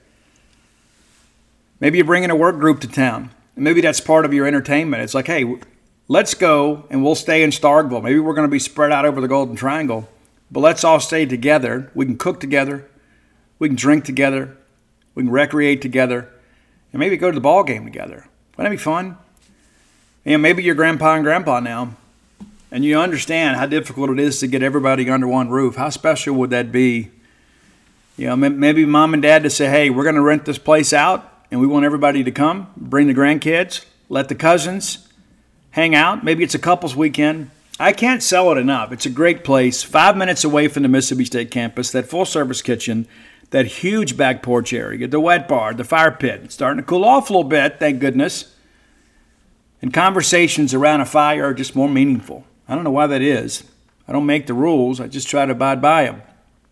D: Maybe you're bringing a work group to town. And maybe that's part of your entertainment. It's like, hey, let's go and we'll stay in Starkville. Maybe we're going to be spread out over the Golden Triangle, but let's all stay together. We can cook together. We can drink together. We can recreate together. And maybe go to the ball game together. Wouldn't that be fun? You know, maybe you're grandpa and grandpa now. And you understand how difficult it is to get everybody under one roof. How special would that be? You know, maybe mom and dad to say, hey, we're going to rent this place out, and we want everybody to come. Bring the grandkids. Let the cousins hang out. Maybe it's a couples weekend. I can't sell it enough. It's a great place. Five minutes away from the Mississippi State campus, that full-service kitchen, that huge back porch area, the wet bar, the fire pit. It's starting to cool off a little bit, thank goodness. And conversations around a fire are just more meaningful. I don't know why that is. I don't make the rules. I just try to abide by them.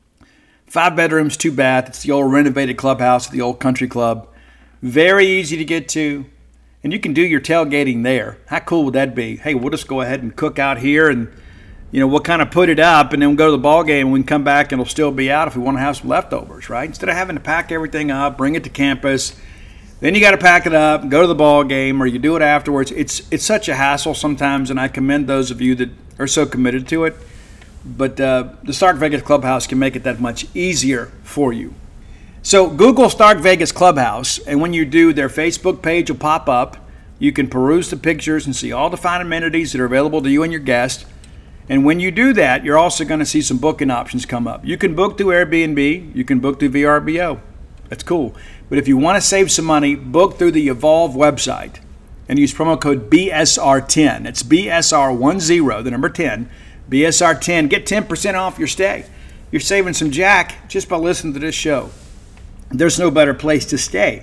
D: Five bedrooms, two baths. It's the old renovated clubhouse at the old country club. Very easy to get to. And you can do your tailgating there. How cool would that be? Hey, we'll just go ahead and cook out here and, you know, we'll kind of put it up and then we'll go to the ball game and we can come back and it'll still be out if we want to have some leftovers, right? Instead of having to pack everything up, bring it to campus, then you got to pack it up, go to the ball game, or you do it afterwards. It's it's such a hassle sometimes, and I commend those of you that are so committed to it. But uh, the Stark Vegas Clubhouse can make it that much easier for you. So Google Stark Vegas Clubhouse, and when you do, their Facebook page will pop up. You can peruse the pictures and see all the fine amenities that are available to you and your guests. And when you do that, you're also going to see some booking options come up. You can book through Airbnb. You can book through V R B O. That's cool. But if you want to save some money, book through the Evolve website and use promo code B S R ten. It's B S R ten, the number ten, B S R ten. Get ten percent off your stay. You're saving some jack just by listening to this show. There's no better place to stay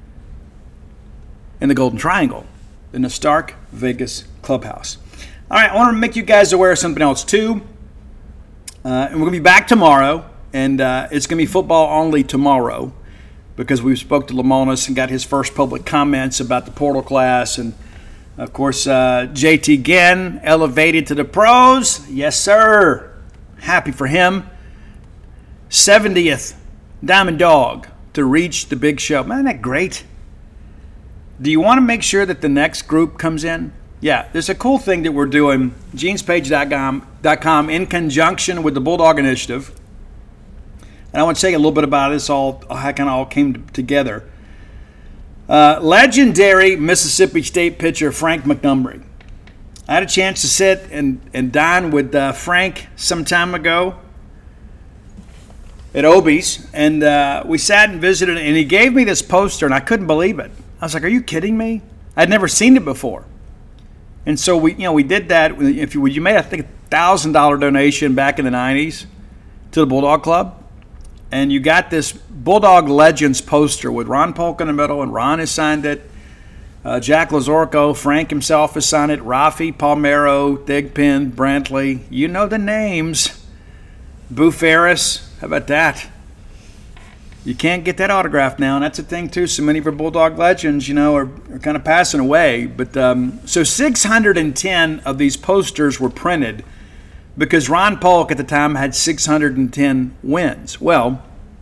D: in the Golden Triangle than the Stark Vegas Clubhouse. All right, I want to make you guys aware of something else too. Uh, and we're going to be back tomorrow, and uh, it's going to be football only tomorrow, because we spoke to Lemonis and got his first public comments about the portal class. And, of course, uh, J T Ginn elevated to the pros. Yes, sir. Happy for him. seventieth Diamond Dog to reach the big show. Man, isn't that great? Do you want to make sure that the next group comes in? Yeah, there's a cool thing that we're doing, jeans page dot com, in conjunction with the Bulldog Initiative. And I want to tell you a little bit about this, all how it kind of all came together. Uh, legendary Mississippi State pitcher Frank Montgomery. I had a chance to sit and, and dine with uh, Frank some time ago at Obie's, and uh, we sat and visited, and he gave me this poster, and I couldn't believe it. I was like, "Are you kidding me?" I'd never seen it before, and so we, you know, we did that. If you you made, I think, a thousand dollar donation back in the nineties to the Bulldog Club, and you got this Bulldog Legends poster with Ron Polk in the middle, and Ron has signed it. Uh, Jack Lazorko, Frank himself has signed it. Rafi Palmeiro, Thigpen, Brantley, you know the names. Boo Ferris. How about that? You can't get that autograph now, and that's a thing too. So many of our Bulldog legends, you know, are, are kind of passing away. But um, so six hundred ten of these posters were printed because Ron Polk at the time had six hundred ten wins. Well,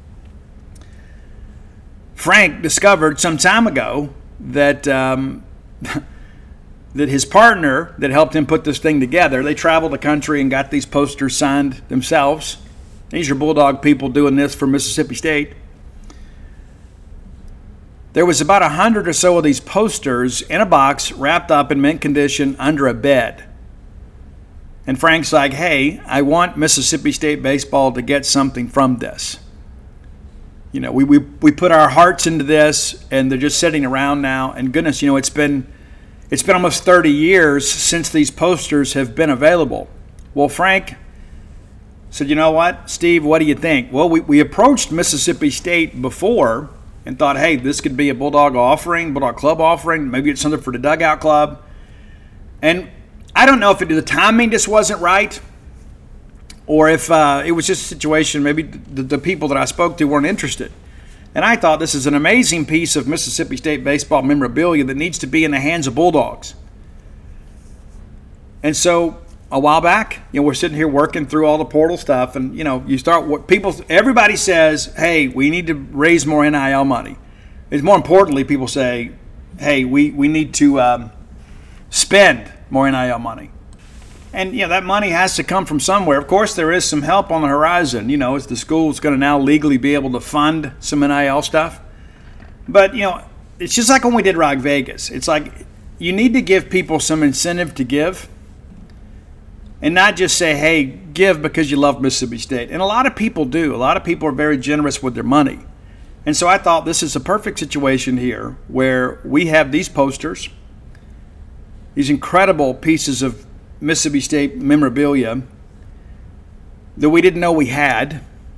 D: Frank discovered some time ago that um, that his partner that helped him put this thing together, they traveled the country and got these posters signed themselves. These are Bulldog people doing this for Mississippi State. There was about a hundred or so of these posters in a box wrapped up in mint condition under a bed. And Frank's like, "Hey, I want Mississippi State baseball to get something from this. You know, we, we, we put our hearts into this, and they're just sitting around now. And goodness, you know, it's been it's been almost thirty years since these posters have been available." Well, Frank said, "You know what, Steve, what do you think?" Well, we, we approached Mississippi State before and thought, hey, this could be a Bulldog offering, Bulldog Club offering. Maybe it's something for the Dugout Club. And I don't know if it, the timing just wasn't right, or if uh, it was just a situation, maybe the, the people that I spoke to weren't interested. And I thought this is an amazing piece of Mississippi State baseball memorabilia that needs to be in the hands of Bulldogs. And so a while back, you know, we're sitting here working through all the portal stuff, and, you know, you start what people, everybody says, hey, we need to raise more N I L money. It's more importantly, people say, hey, we, we need to um, spend more N I L money. And, you know, that money has to come from somewhere. Of course, there is some help on the horizon. You know, as the school's going to now legally be able to fund some N I L stuff. But, you know, it's just like when we did Rock Vegas. It's like you need to give people some incentive to give, and not just say, hey, give because you love Mississippi State. And a lot of people do. A lot of people are very generous with their money. And so I thought this is a perfect situation here where we have these posters, these incredible pieces of Mississippi State memorabilia that we didn't know we had.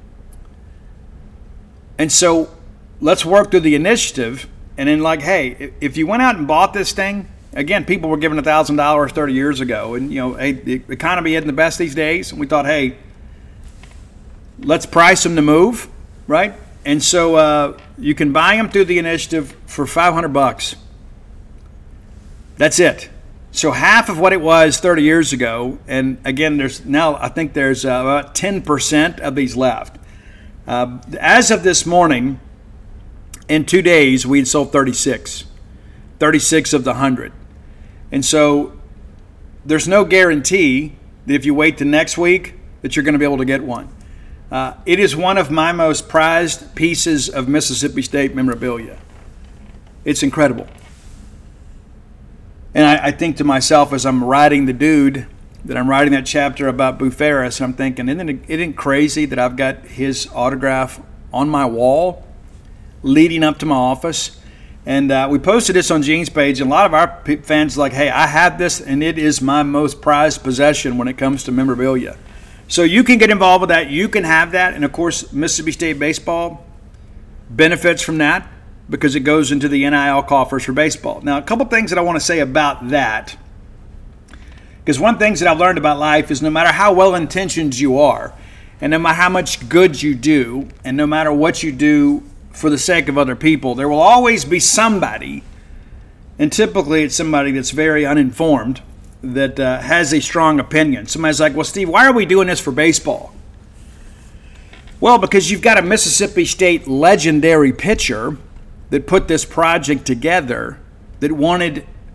D: And so let's work through the initiative. And then, like, hey, if you went out and bought this thing, again, people were giving one thousand dollars thirty years ago. And, you know, hey, the economy isn't the best these days. And we thought, hey, let's price them to move, right? And so uh, you can buy them through the initiative for five hundred bucks. That's it. So half of what it was thirty years ago. And, again, there's now I think there's uh, about ten percent of these left. Uh, as of this morning, in two days, we had sold thirty-six. thirty-six of the one hundred. And so there's no guarantee that if you wait to next week that you're going to be able to get one. Uh, it is one of my most prized pieces of Mississippi State memorabilia. It's incredible. And I, I think to myself as I'm writing the dude, that I'm writing that chapter about Boo Ferris, I'm thinking, isn't it, isn't it crazy that I've got his autograph on my wall leading up to my office? And uh, we posted this on Gene's page, and a lot of our fans are like, hey, I have this, and it is my most prized possession when it comes to memorabilia. So you can get involved with that. You can have that. And, of course, Mississippi State baseball benefits from that because it goes into the N I L coffers for baseball. Now, a couple things that I want to say about that, because one of the things that I've learned about life is no matter how well-intentioned you are, and no matter how much good you do, and no matter what you do for the sake of other people, there will always be somebody, and typically it's somebody that's very uninformed, that uh, has a strong opinion. Somebody's like, well, Steve, why are we doing this for baseball? Well, because you've got a Mississippi State legendary pitcher that put this project together that wanted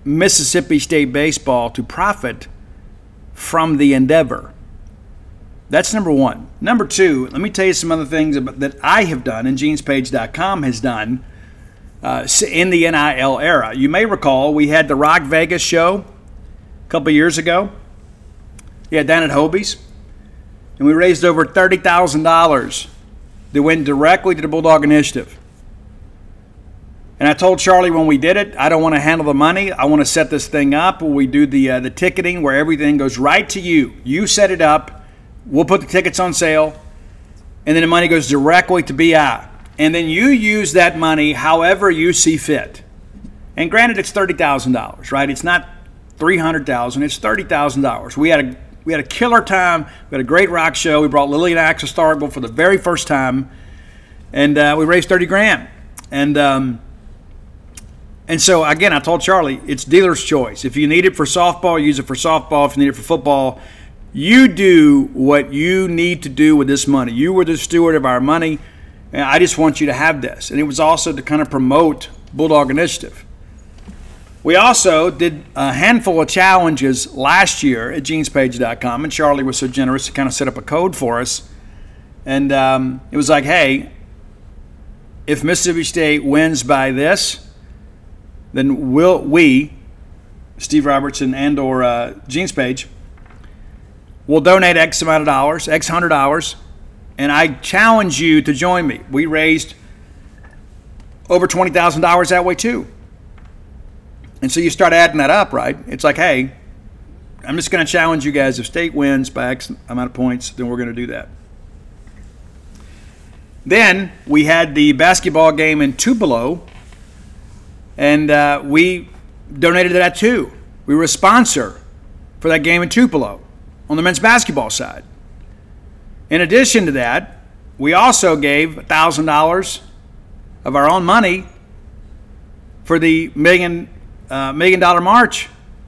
D: Mississippi State baseball to profit from the endeavor. That's number one. Number two, let me tell you some other things that I have done and Genes Page dot com has done uh, in the N I L era. You may recall we had the Rock Vegas show a couple years ago. Yeah, down at Hobie's. And we raised over thirty thousand dollars that went directly to the Bulldog Initiative. And I told Charlie when we did it, I don't want to handle the money. I want to set this thing up where we do the uh, the ticketing where everything goes right to you. You set it up. We'll put the tickets on sale. And then the money goes directly to B I. And then you use that money however you see fit. And granted, it's thirty thousand dollars, right? It's not three hundred thousand dollars. It's thirty thousand dollars. We had a We had a killer time. We had a great rock show. We brought Lillian Axel Starkville for the very first time, and uh, we raised thirty grand. And um, and so again, I told Charlie, it's dealer's choice. If you need it for softball, use it for softball. If you need it for football, you do what you need to do with this money. You were the steward of our money, and I just want you to have this. And it was also to kind of promote Bulldog Initiative. We also did a handful of challenges last year at Genes Page dot com, and Charlie was so generous to kind of set up a code for us. And um, it was like, hey, if Mississippi State wins by this, then we'll, we, Steve Robertson and or uh, Genes Page, will donate X amount of dollars, X hundred dollars, and I challenge you to join me. We raised over twenty thousand dollars that way too. And so you start adding that up, right? It's like, hey, I'm just going to challenge you guys. If State wins by X amount of points, then we're going to do that. Then we had the basketball game in Tupelo, and uh, we donated to that too. We were a sponsor for that game in Tupelo on the men's basketball side. In addition to that, we also gave one thousand dollars of our own money for the million Uh, million dollar march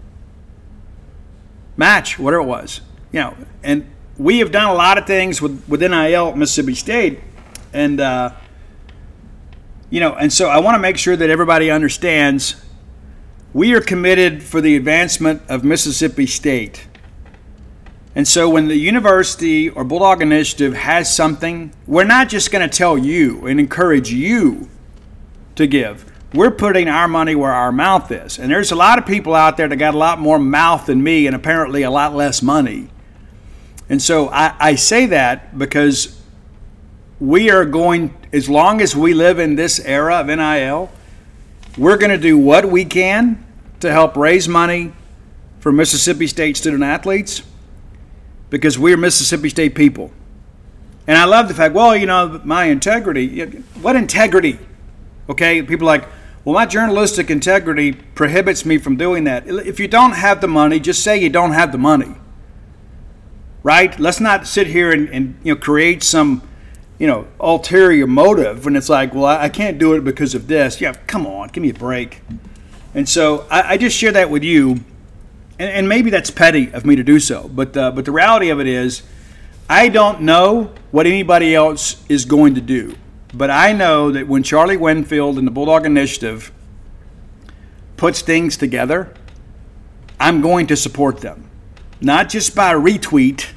D: match, whatever it was, you know. And we have done a lot of things with, with N I L at Mississippi State, and uh, you know, and so I want to make sure that everybody understands we are committed for the advancement of Mississippi State. And so when the university or Bulldog Initiative has something, we're not just going to tell you and encourage you to give. We're putting our money where our mouth is. And there's a lot of people out there that got a lot more mouth than me and apparently a lot less money. And so I, I say that because we are going, as long as we live in this era of N I L, we're going to do what we can to help raise money for Mississippi State student athletes because we're Mississippi State people. And I love the fact, well, you know, my integrity. What integrity? Okay, people are like, well, my journalistic integrity prohibits me from doing that. If you don't have the money, just say you don't have the money, right? Let's not sit here and, and you know create some, you know, ulterior motive when it's like, well, I, I can't do it because of this. Yeah, come on, give me a break. And so I, I just share that with you, and, and maybe that's petty of me to do so, but uh, but the reality of it is, I don't know what anybody else is going to do. But I know that when Charlie Winfield and the Bulldog Initiative puts things together, I'm going to support them. Not just by retweet,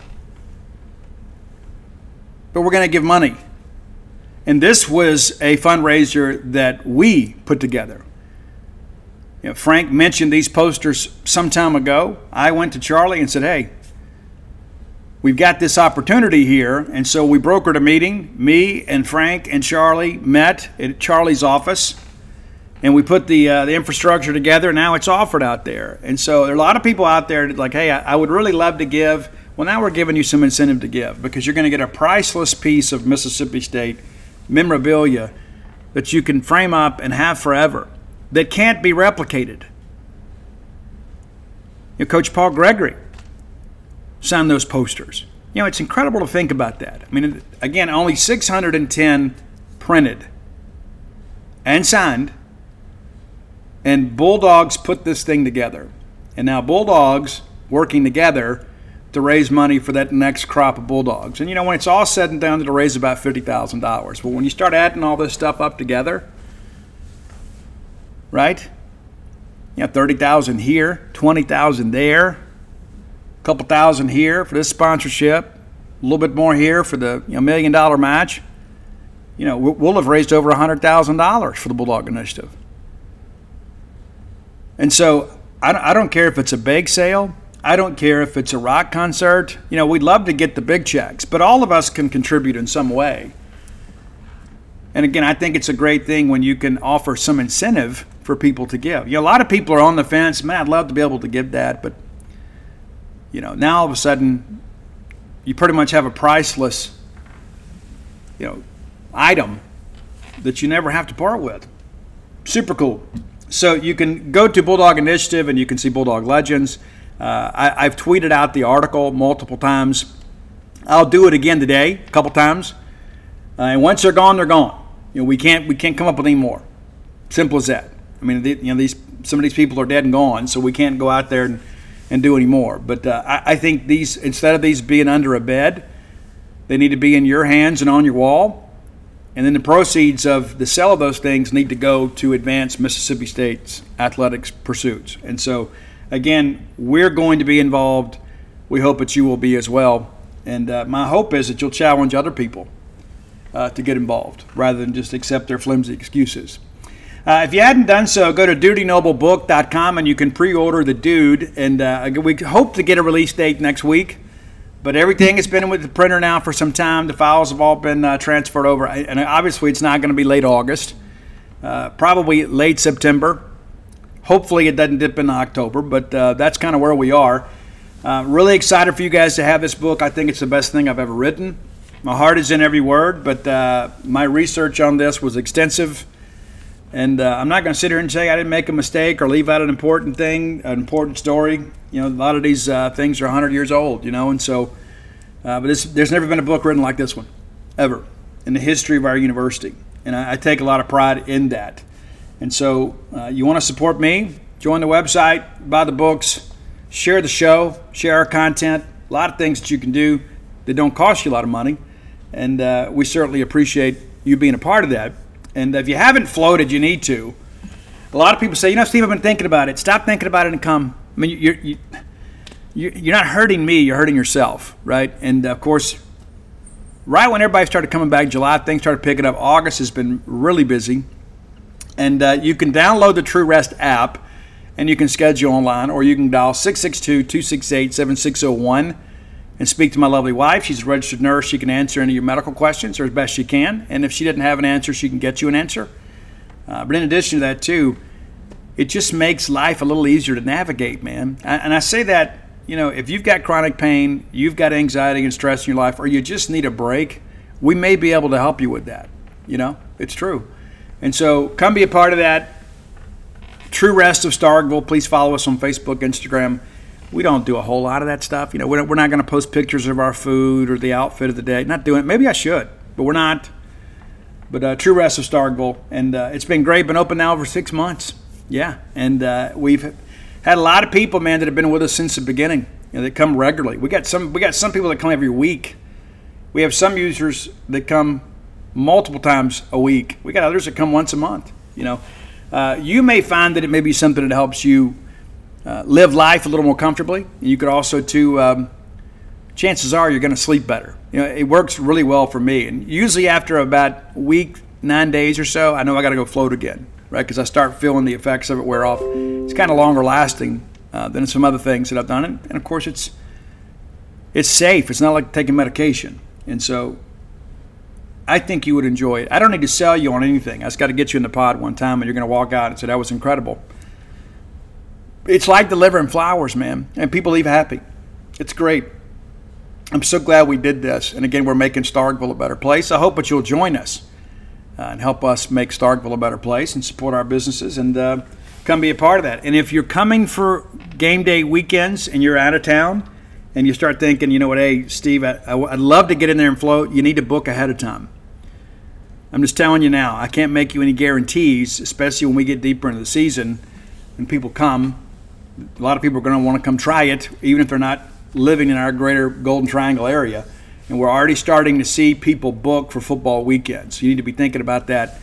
D: but we're going to give money. And this was a fundraiser that we put together. You know, Frank mentioned these posters some time ago. I went to Charlie and said, hey, we've got this opportunity here, and so we brokered a meeting. Me and Frank and Charlie met at Charlie's office, and we put the uh, the infrastructure together. Now it's offered out there. And so there are a lot of people out there that like, hey, I, I would really love to give. Well, now we're giving you some incentive to give because you're going to get a priceless piece of Mississippi State memorabilia that you can frame up and have forever that can't be replicated. You know, Coach Paul Gregory signed those posters. You know, it's incredible to think about that. I mean, again, only six hundred ten printed and signed, and Bulldogs put this thing together. And now Bulldogs working together to raise money for that next crop of Bulldogs. And, you know, when it's all said and done, it'll raise about fifty thousand dollars. But when you start adding all this stuff up together, right, you know, thirty thousand here, twenty thousand there, a couple thousand here for this sponsorship, a little bit more here for the you know, million dollar match, you know, we'll have raised over one hundred thousand dollars for the Bulldog Initiative. And so I don't care if it's a bake sale. I don't care if it's a rock concert. You know, we'd love to get the big checks, but all of us can contribute in some way. And again, I think it's a great thing when you can offer some incentive for people to give. You know, a lot of people are on the fence. Man, I'd love to be able to give that, but you know, now all of a sudden, you pretty much have a priceless, you know, item that you never have to part with. Super cool. So you can go to Bulldog Initiative and you can see Bulldog Legends. Uh, I, I've tweeted out the article multiple times. I'll do it again today, a couple times. Uh, and once they're gone, they're gone. You know, we can't we can't come up with any more. Simple as that. I mean, the, you know, these some of these people are dead and gone, so we can't go out there and, and do any more. But uh, I, I think these, instead of these being under a bed, they need to be in your hands and on your wall. And then the proceeds of the sale of those things need to go to advance Mississippi State's athletics pursuits. And so, again, we're going to be involved. We hope that you will be as well. And uh, my hope is that you'll challenge other people uh, to get involved rather than just accept their flimsy excuses. Uh, if you hadn't done so, go to duty noble book dot com and you can pre-order The Dude. And uh, we hope to get a release date next week. But everything has been with the printer now for some time. The files have all been uh, transferred over. And obviously it's not going to be late August. Uh, probably late September. Hopefully it doesn't dip into October. But uh, that's kind of where we are. Uh, really excited for you guys to have this book. I think it's the best thing I've ever written. My heart is in every word. But uh, my research on this was extensive. And uh, I'm not going to sit here and say I didn't make a mistake or leave out an important thing, an important story. You know, a lot of these uh, things are one hundred years old, you know, and so, uh, but this, there's never been a book written like this one, ever, in the history of our university. And I, I take a lot of pride in that. And so uh, you want to support me, join the website, buy the books, share the show, share our content, a lot of things that you can do that don't cost you a lot of money. And uh, we certainly appreciate you being a part of that. And if you haven't floated, you need to. A lot of people say, you know, Steve, I've been thinking about it. Stop thinking about it and come. I mean, you're, you, you're not hurting me. You're hurting yourself, right? And, of course, right when everybody started coming back, July, things started picking up. August has been really busy. And uh, you can download the True Rest app, and you can schedule online, or you can dial six six two, two six eight, seven six zero one and speak to my lovely wife. She's a registered nurse. She can answer any of your medical questions, or as best she can. And if she doesn't have an answer, she can get you an answer. Uh, but in addition to that, too, it just makes life a little easier to navigate, man. And I say that, you know, if you've got chronic pain, you've got anxiety and stress in your life, or you just need a break, we may be able to help you with that. You know, it's true. And so come be a part of that. True Rest of Starkville. Please follow us on Facebook, Instagram. We don't do a whole lot of that stuff. You know, we're not going to post pictures of our food or the outfit of the day. Not doing it. Maybe I should, but we're not. But uh, True Rest of Starkville. And uh, it's been great. Been open now over six months. Yeah. And uh, we've had a lot of people, man, that have been with us since the beginning. You know, that come regularly. We got some. We got some people that come every week. We have some users that come multiple times a week. We got others that come once a month. You know, uh, you may find that it may be something that helps you uh, live life a little more comfortably. You could also, too, um, chances are you're going to sleep better. You know, it works really well for me. And usually after about a week, nine days or so, I know I got to go float again, right? Because I start feeling the effects of it wear off. It's kind of longer lasting uh, than some other things that I've done. And, and of course, it's it's safe. It's not like taking medication. And so I think you would enjoy it. I don't need to sell you on anything. I just got to get you in the pod one time, and you're going to walk out and say, that was incredible. It's like delivering flowers, man, and people leave happy. It's great. I'm so glad we did this. And again, we're making Starkville a better place. I hope that you'll join us uh, and help us make Starkville a better place and support our businesses and uh, come be a part of that. And if you're coming for game day weekends and you're out of town and you start thinking, you know what, hey, Steve, I, I, I'd love to get in there and float, you need to book ahead of time. I'm just telling you now, I can't make you any guarantees, especially when we get deeper into the season and people come. A lot of people are going to want to come try it, even if they're not living in our greater Golden Triangle area. And we're already starting to see people book for football weekends. You need to be thinking about that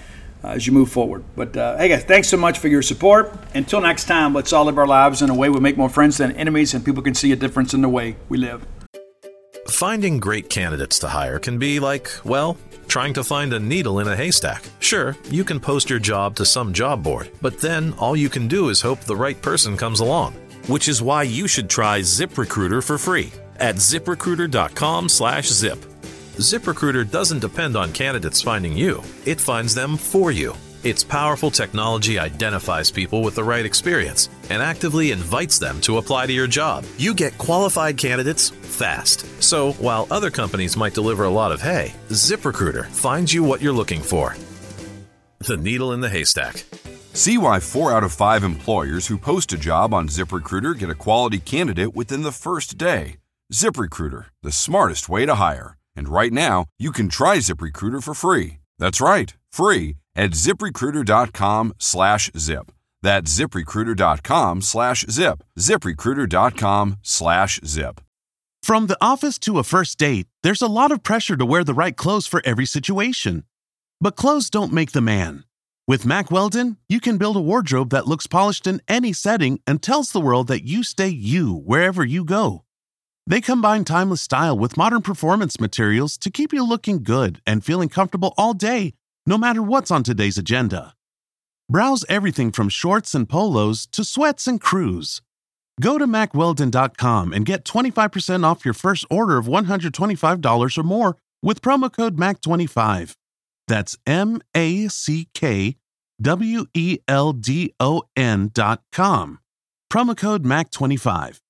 D: uh, as you move forward. But uh, hey guys, thanks so much for your support. Until next time, let's all live our lives in a way we make more friends than enemies, and people can see a difference in the way we live.
E: Finding great candidates to hire can be like, well, trying to find a needle in a haystack. Sure, you can post your job to some job board, but then all you can do is hope the right person comes along. Which is why you should try ZipRecruiter for free at ZipRecruiter.com slash zip. ZipRecruiter doesn't depend on candidates finding you. It finds them for you. Its powerful technology identifies people with the right experience and actively invites them to apply to your job. You get qualified candidates fast. So while other companies might deliver a lot of hay, ZipRecruiter finds you what you're looking for. The needle in the haystack.
H: See why four out of five employers who post a job on ZipRecruiter get a quality candidate within the first day. ZipRecruiter, the smartest way to hire. And right now, you can try ZipRecruiter for free. That's right, free at ZipRecruiter.com slash zip. That's ZipRecruiter.com slash zip. ZipRecruiter.com slash zip.
I: From the office to a first date, there's a lot of pressure to wear the right clothes for every situation. But clothes don't make the man. With Mack Weldon, you can build a wardrobe that looks polished in any setting and tells the world that you stay you wherever you go. They combine timeless style with modern performance materials to keep you looking good and feeling comfortable all day, no matter what's on today's agenda. Browse everything from shorts and polos to sweats and crews. Go to Mack Weldon dot com and get twenty-five percent off your first order of one hundred twenty-five dollars or more with promo code M A C twenty-five. That's M A C K W E L D O N dot com. Promo code M A C twenty-five.